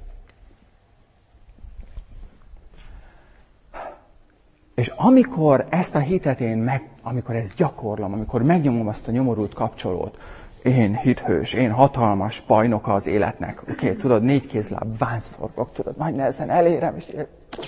És amikor ezt a hitet én meg, amikor ezt gyakorlom, amikor megnyomom azt a nyomorult kapcsolót, én hithős, én hatalmas bajnoka az életnek. Oké, okay, tudod, négy kézláb, vánszorgok, tudod, nagy nehezen elérem, és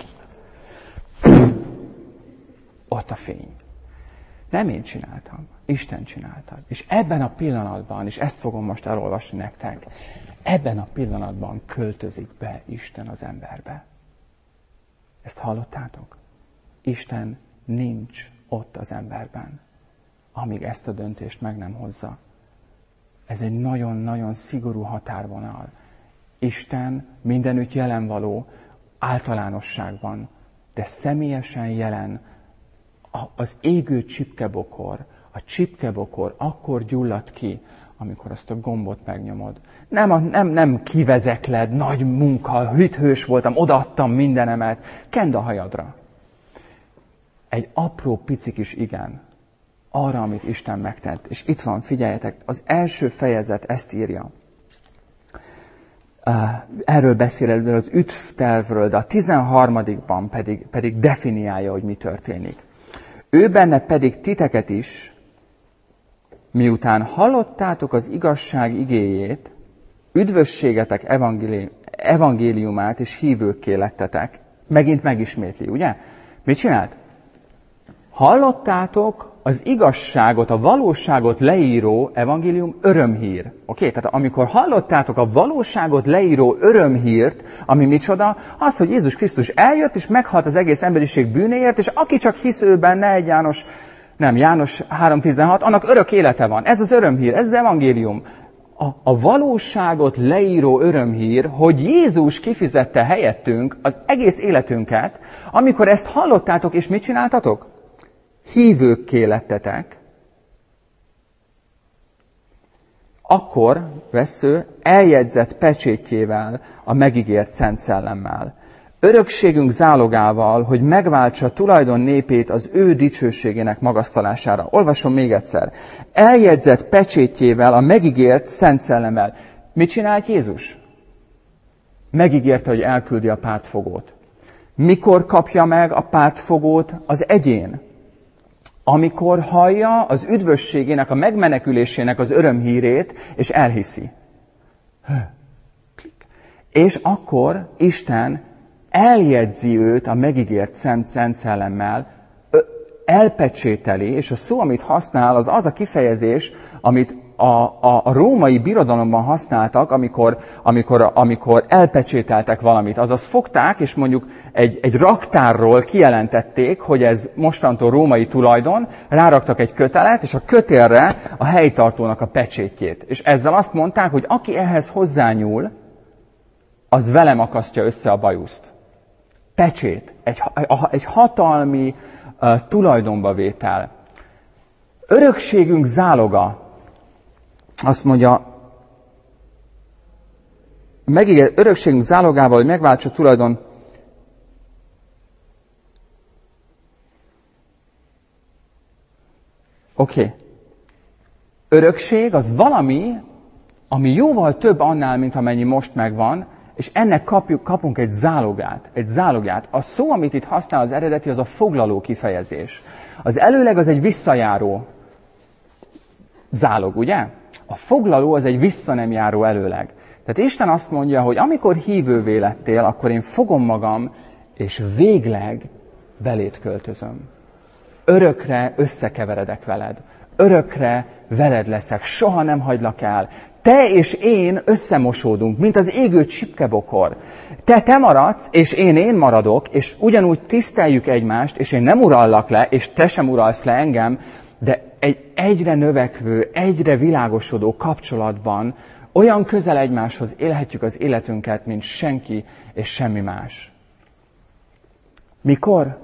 ott a fény. Nem én csináltam, Isten csinálta. És ebben a pillanatban, és ezt fogom most elolvasni nektek, ebben a pillanatban költözik be Isten az emberbe. Ezt hallottátok? Isten nincs ott az emberben, amíg ezt a döntést meg nem hozza. Ez egy nagyon-nagyon szigorú határvonal. Isten mindenütt jelen való, általánosságban, de személyesen jelen az égő csipkebokor. A csipkebokor akkor gyullad ki, amikor azt a gombot megnyomod. Nem, a, nem, nem kivezekled, nagy munka, hithős voltam, odaadtam mindenemet. Kend a hajadra. Egy apró pici kis igen arra, amit Isten megtett. És itt van, figyeljetek, az első fejezet ezt írja. Erről beszél előbb az üdvtervről, de a tizenharmadikban pedig, pedig definiálja, hogy mi történik. Ő benne pedig titeket is, miután hallottátok az igazság igéjét, üdvösségetek evangéli, evangéliumát, és hívőkké lettetek, megint megismétli, ugye? Mit csinált? Hallottátok az igazságot, a valóságot leíró evangélium örömhír. Oké? Okay? Tehát amikor hallottátok a valóságot leíró örömhírt, ami micsoda, az, hogy Jézus Krisztus eljött, és meghalt az egész emberiség bűnéért, és aki csak hisz ő benne, egy János, nem, János három tizenhat, annak örök élete van. Ez az örömhír, ez az evangélium. A, a valóságot leíró örömhír, hogy Jézus kifizette helyettünk az egész életünket, amikor ezt hallottátok, és mit csináltatok? Hívőkké lettetek, akkor vesző eljegyzett pecsétjével, a megígért Szent Szellemmel. Örökségünk zálogával, hogy megváltsa tulajdon népét az ő dicsőségének magasztalására. Olvasom még egyszer. Eljegyzett pecsétjével, a megígért Szent Szellemmel. Mit csinált Jézus? Megígérte, hogy elküldi a pártfogót. Mikor kapja meg a pártfogót az egyén? Amikor hallja az üdvösségének, a megmenekülésének az örömhírét, és elhiszi. És akkor Isten eljegyzi őt a megígért Szent, Szent Szellemmel, elpecsételi, és a szó, amit használ, az az a kifejezés, amit a, a, a római birodalomban használtak, amikor, amikor, amikor elpecsételtek valamit. Azaz fogták, és mondjuk egy, egy raktárról kijelentették, hogy ez mostantól római tulajdon, ráraktak egy kötelet, és a kötélre a helytartónak a pecsétjét. És ezzel azt mondták, hogy aki ehhez hozzányúl, az velem akasztja össze a bajuszt. Pecsét, egy, egy hatalmi uh, tulajdonba vétel. Örökségünk záloga, azt mondja, megígér, örökségünk zálogával, hogy megváltsa tulajdon. Oké. Okay. Örökség az valami, ami jóval több annál, mint amennyi most megvan, és ennek kapjuk, kapunk egy zálogát, egy zálogát. A szó, amit itt használ az eredeti, az a foglaló kifejezés. Az előleg az egy visszajáró zálog, ugye? A foglaló az egy vissza nem járó előleg. Tehát Isten azt mondja, hogy amikor hívővé lettél, akkor én fogom magam, és végleg beléd költözöm. Örökre összekeveredek veled. Örökre veled leszek. Soha nem hagylak el. Te és én összemosódunk, mint az égő csipkebokor. Te te maradsz, és én én maradok, és ugyanúgy tiszteljük egymást, és én nem urallak le, és te sem uralsz le engem, de egy egyre növekvő, egyre világosodó kapcsolatban olyan közel egymáshoz élhetjük az életünket, mint senki és semmi más. Mikor?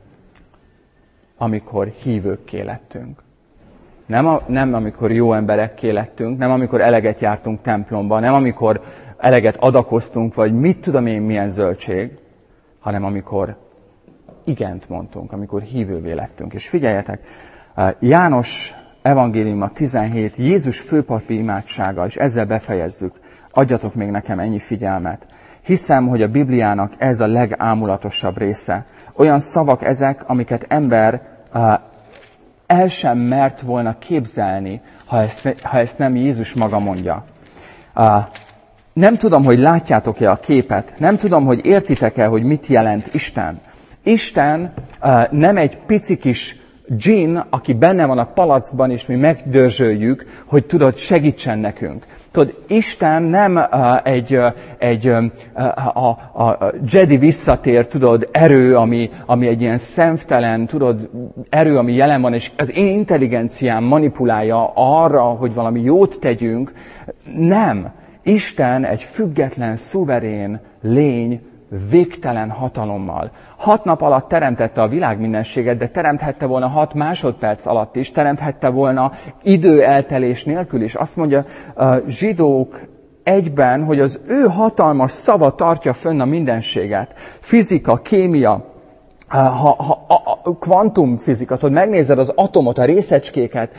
Amikor hívőkké lettünk. Nem, a, nem amikor jó emberekké lettünk, nem amikor eleget jártunk templomba, nem amikor eleget adakoztunk, vagy mit tudom én milyen zöldség, hanem amikor igent mondtunk, amikor hívővé lettünk. És figyeljetek, János evangéliuma tizenhét, Jézus főpapi imádsága, és ezzel befejezzük. Adjatok még nekem ennyi figyelmet. Hiszem, hogy a Bibliának ez a legámulatosabb része. Olyan szavak ezek, amiket ember uh, el sem mert volna képzelni, ha ezt, ha ezt nem Jézus maga mondja. Uh, nem tudom, hogy látjátok-e a képet, nem tudom, hogy értitek-e, hogy mit jelent Isten. Isten uh, nem egy pici kis dzsin, aki benne van a palackban, és mi megdörzsöljük, hogy tudod, segítsen nekünk. Tudod, Isten nem uh, egy, uh, egy uh, a, a, a Jedi visszatér, tudod, erő, ami, ami egy ilyen szemtelen, tudod, erő, ami jelen van, és az én intelligenciám manipulálja arra, hogy valami jót tegyünk. Nem. Isten egy független, szuverén lény, végtelen hatalommal. Hat nap alatt teremtette a világ mindenséget, de teremthette volna hat másodperc alatt is, teremthette volna idő eltelés nélkül is. Azt mondja a zsidók egyben, hogy az ő hatalmas szava tartja fönn a mindenséget. Fizika, kémia, ha, ha, a, a, kvantumfizika, tudod, megnézed az atomot, a részecskéket,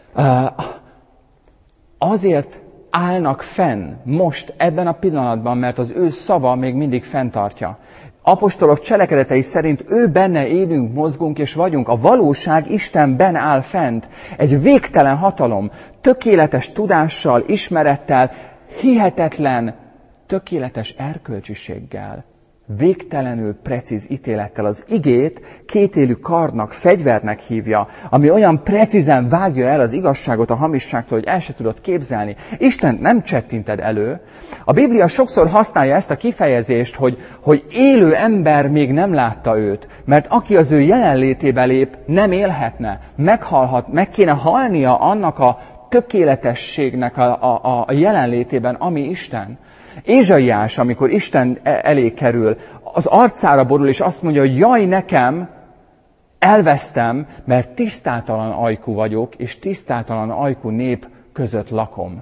azért állnak fenn most, ebben a pillanatban, mert az ő szava még mindig fenntartja. Apostolok cselekedetei szerint ő benne élünk, mozgunk és vagyunk. A valóság Istenben áll fent. Egy végtelen hatalom, tökéletes tudással, ismerettel, hihetetlen, tökéletes erkölcsiséggel. végtelenül precíz ítélettel. Az igét kétélű kardnak, fegyvernek hívja, ami olyan precízen vágja el az igazságot a hamisságtól, hogy el se tudod képzelni. Isten nem csettinted elő. A Biblia sokszor használja ezt a kifejezést, hogy, hogy élő ember még nem látta őt, mert aki az ő jelenlétébe lép, nem élhetne, meghalhat, meg kéne halnia annak a tökéletességnek a, a, a jelenlétében, ami Isten. Ézsaiás, amikor Isten elé kerül, az arcára borul, és azt mondja, hogy jaj nekem, elvesztem, mert tisztátalan ajkú vagyok, és tisztátalan ajkú nép között lakom.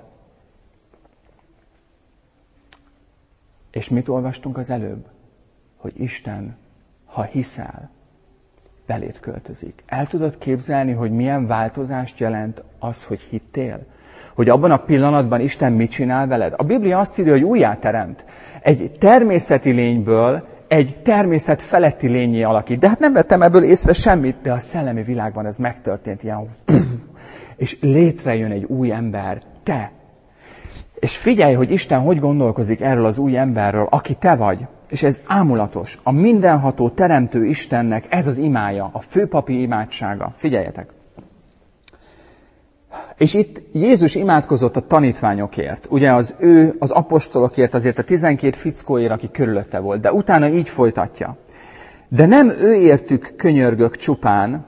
És mit olvastunk az előbb? Hogy Isten, ha hiszel, beléd költözik. El tudod képzelni, hogy milyen változást jelent az, hogy hittél? Hogy abban a pillanatban Isten mit csinál veled? A Biblia azt írja, hogy újjáteremt. Egy természeti lényből egy természet feletti lényé alakít. De hát nem vettem ebből észre semmit, de a szellemi világban ez megtörtént. Ilyen, és létrejön egy új ember, te. És figyelj, hogy Isten hogy gondolkozik erről az új emberről, aki te vagy. És ez ámulatos. A mindenható teremtő Istennek ez az imája, a főpapi imádsága. Figyeljetek! És itt Jézus imádkozott a tanítványokért, ugye az ő, az apostolokért, azért a tizenkét fickóért, aki körülötte volt, de utána így folytatja. De nem ő értük könyörgök csupán,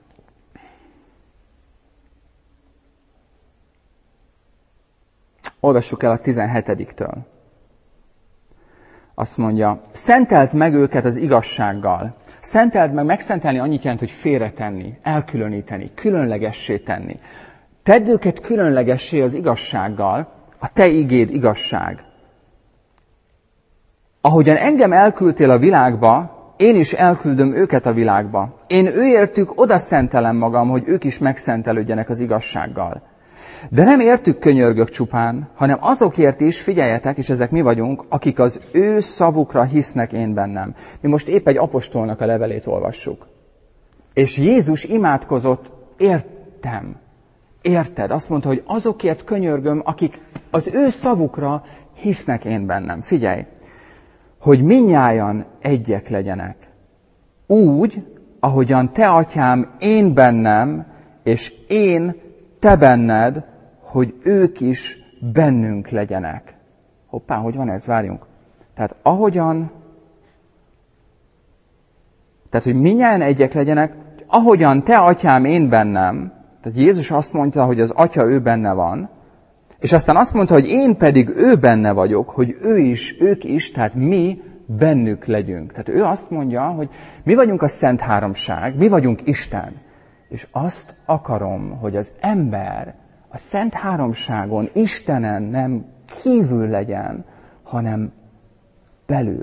olvassuk el a tizenhetediktől. Azt mondja, szentelt meg őket az igazsággal. Szentelt meg, megszentelni annyit jelent, hogy félretenni, elkülöníteni, különlegessé tenni. Tedd őket különlegessé az igazsággal, a te igéd igazság. Ahogyan engem elküldtél a világba, én is elküldöm őket a világba. Én őértük oda szentelem magam, hogy ők is megszentelődjenek az igazsággal. De nem értük könyörgök csupán, hanem azokért is, figyeljetek, és ezek mi vagyunk, akik az ő szavukra hisznek én bennem. Mi most épp egy apostolnak a levelét olvassuk. És Jézus imádkozott, értem. Érted? Azt mondta, hogy azokért könyörgöm, akik az ő szavukra hisznek én bennem. Figyelj, hogy mindnyájan egyek legyenek. Úgy, ahogyan te, atyám, én bennem, és én te benned, hogy ők is bennünk legyenek. Hoppá, hogy van ez? Várjunk. Tehát ahogyan, tehát, hogy mindnyájan egyek legyenek, ahogyan te, atyám, én bennem, tehát Jézus azt mondta, hogy az atya ő benne van, és aztán azt mondta, hogy én pedig ő benne vagyok, hogy ő is, ők is, tehát mi bennük legyünk. Tehát ő azt mondja, hogy mi vagyunk a Szent Háromság, mi vagyunk Isten. És azt akarom, hogy az ember a Szent Háromságon, Istenen nem kívül legyen, hanem belül.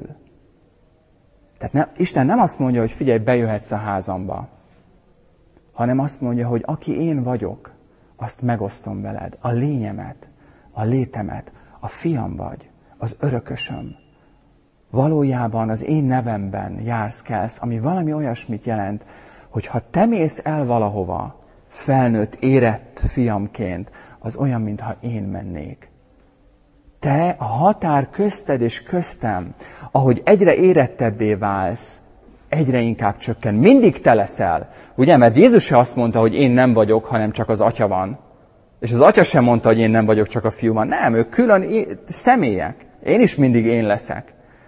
Tehát ne, Isten nem azt mondja, hogy figyelj, bejöhetsz a házamba, hanem azt mondja, hogy aki én vagyok, azt megosztom veled, a lényemet, a létemet, a fiam vagy, az örökösöm. Valójában az én nevemben jársz, kelsz, ami valami olyasmit jelent, hogy ha te mész el valahova, felnőtt, érett fiamként, az olyan, mintha én mennék. Te a határ közted és köztem, ahogy egyre érettebbé válsz, egyre inkább csökken. Mindig te leszel. Ugye, mert Jézus se azt mondta, hogy én nem vagyok, hanem csak az atya van. És az atya sem mondta, hogy én nem vagyok, csak a fiú van. Nem, ők külön személyek. Én is mindig én leszek.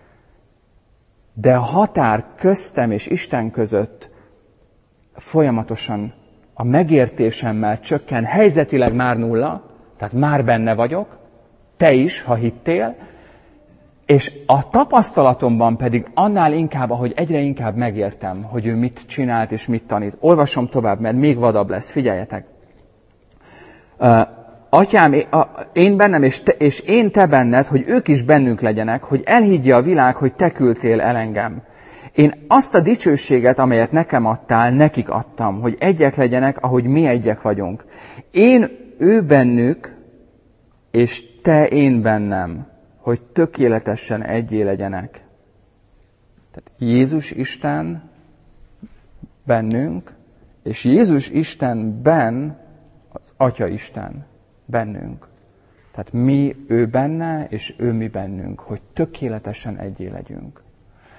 De a határ köztem és Isten között folyamatosan a megértésemmel csökken, helyzetileg már nulla, tehát már benne vagyok, te is, ha hittél, és a tapasztalatomban pedig annál inkább, ahogy egyre inkább megértem, hogy ő mit csinált és mit tanít. Olvasom tovább, mert még vadabb lesz, figyeljetek. Uh, atyám, én bennem, és, te, és én te benned, hogy ők is bennünk legyenek, hogy elhiggye a világ, hogy te küldtél el engem. Én azt a dicsőséget, amelyet nekem adtál, nekik adtam, hogy egyek legyenek, ahogy mi egyek vagyunk. Én ő bennük, és te én bennem, hogy tökéletesen egyé legyenek. Tehát Jézus Isten bennünk, és Jézus Istenben az Atya Isten bennünk. Tehát mi ő benne, és ő mi bennünk, hogy tökéletesen egyé legyünk.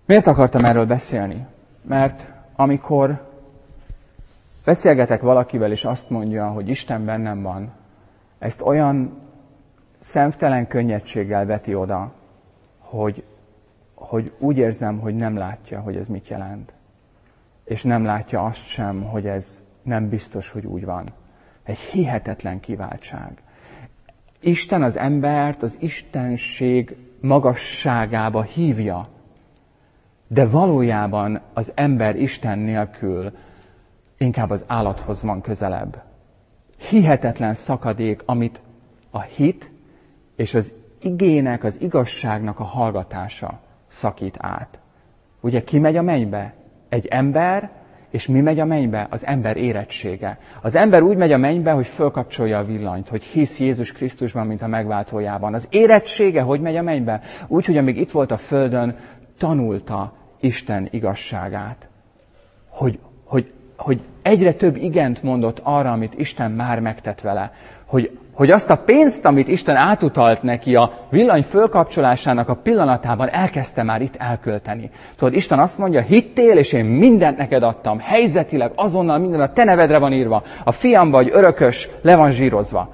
Miért akartam erről beszélni? Mert amikor beszélgetek valakivel, és azt mondja, hogy Isten bennem van, ezt olyan szemtelen könnyedséggel veti oda, hogy, hogy úgy érzem, hogy nem látja, hogy ez mit jelent. És nem látja azt sem, hogy ez nem biztos, hogy úgy van. Egy hihetetlen kiváltság. Isten az embert az istenség magasságába hívja, de valójában az ember Isten nélkül inkább az állathoz van közelebb. Hihetetlen szakadék, amit a hit és az igének, az igazságnak a hallgatása szakít át. Ugye ki megy a mennybe? Egy ember, és mi megy a mennybe? Az ember érettsége. Az ember úgy megy a mennybe, hogy fölkapcsolja a villanyt, hogy hisz Jézus Krisztusban, mint a megváltójában. Az érettsége hogy megy a mennybe? Úgy, hogy amíg itt volt a földön, tanulta Isten igazságát. Hogy, hogy, hogy egyre több igent mondott arra, amit Isten már megtett vele. Hogy, hogy azt a pénzt, amit Isten átutalt neki a villany fölkapcsolásának a pillanatában, elkezdte már itt elkölteni. Tudod, Isten azt mondja, hittél, és én mindent neked adtam. Helyzetileg, azonnal minden a te nevedre van írva. A fiam vagy, örökös, le van zsírozva.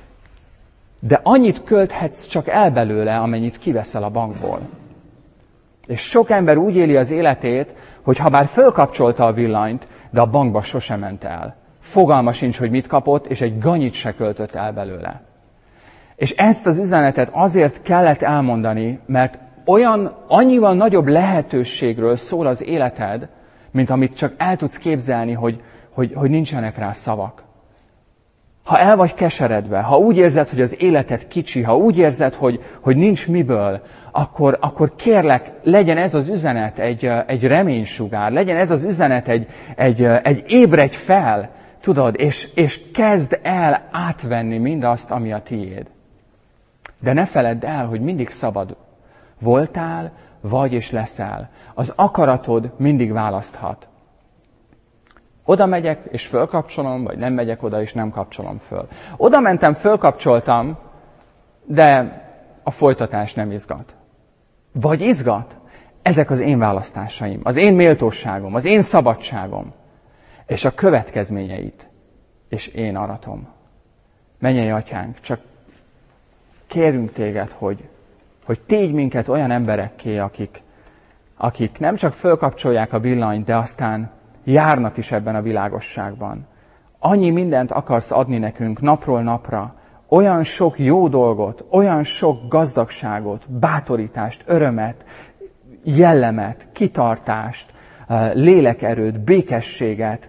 De annyit költhetsz csak el belőle, amennyit kiveszel a bankból. És sok ember úgy éli az életét, hogy ha bár fölkapcsolta a villanyt, de a bankba sosem ment el. Fogalma sincs, hogy mit kapott, és egy ganyit se költött el belőle. És ezt az üzenetet azért kellett elmondani, mert olyan, annyival nagyobb lehetőségről szól az életed, mint amit csak el tudsz képzelni, hogy, hogy, hogy nincsenek rá szavak. Ha el vagy keseredve, ha úgy érzed, hogy az életed kicsi, ha úgy érzed, hogy, hogy nincs miből, akkor, akkor kérlek, legyen ez az üzenet egy, egy reménysugár, legyen ez az üzenet egy, egy, egy ébredj fel, tudod, és, és kezd el átvenni mindazt, ami a tiéd. De ne feledd el, hogy mindig szabad voltál, vagy és leszel. Az akaratod mindig választhat. Oda megyek, és fölkapcsolom, vagy nem megyek oda, és nem kapcsolom föl. Oda mentem, fölkapcsoltam, de a folytatás nem izgat. Vagy izgat? Ezek az én választásaim, az én méltóságom, az én szabadságom. És a következményeit, és én aratom. Mennyei Atyánk, csak kérünk téged, hogy, hogy tégy minket olyan emberekké, akik, akik nem csak fölkapcsolják a villanyt, de aztán járnak is ebben a világosságban. Annyi mindent akarsz adni nekünk napról napra, olyan sok jó dolgot, olyan sok gazdagságot, bátorítást, örömet, jellemet, kitartást, lélekerőt, békességet,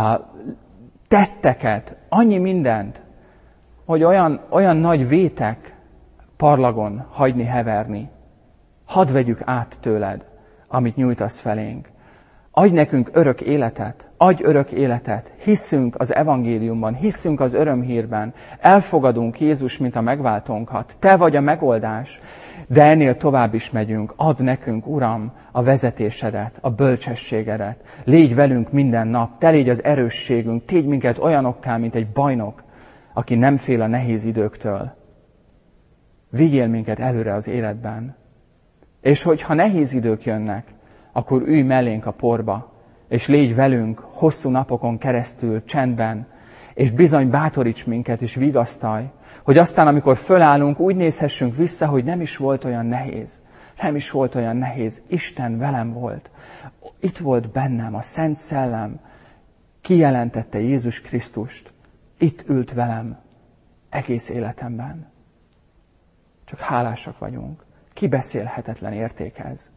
tetteket, annyi mindent, hogy olyan, olyan nagy vétek parlagon hagyni heverni. Hadd vegyük át tőled, amit nyújtasz felénk. Adj nekünk örök életet, adj örök életet, hiszünk az evangéliumban, hiszünk az örömhírben, elfogadunk Jézus, mint a megváltónkat. Te vagy a megoldás, de ennél tovább is megyünk. Add nekünk, Uram, a vezetésedet, a bölcsességedet. Légy velünk minden nap, te légy az erősségünk, tégy minket olyanokká, mint egy bajnok, aki nem fél a nehéz időktől. Vigyél minket előre az életben. És hogyha nehéz idők jönnek, akkor ülj mellénk a porba, és légy velünk hosszú napokon keresztül, csendben, és bizony bátoríts minket, és vigasztalj, hogy aztán, amikor fölállunk, úgy nézhessünk vissza, hogy nem is volt olyan nehéz. Nem is volt olyan nehéz. Isten velem volt. Itt volt bennem a Szent Szellem, kijelentette Jézus Krisztust. Itt ült velem egész életemben. Csak hálásak vagyunk. Kibeszélhetetlen érték ez.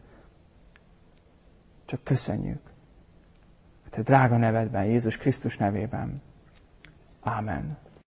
Csak köszönjük. Te drága nevedben, Jézus Krisztus nevében. Ámen.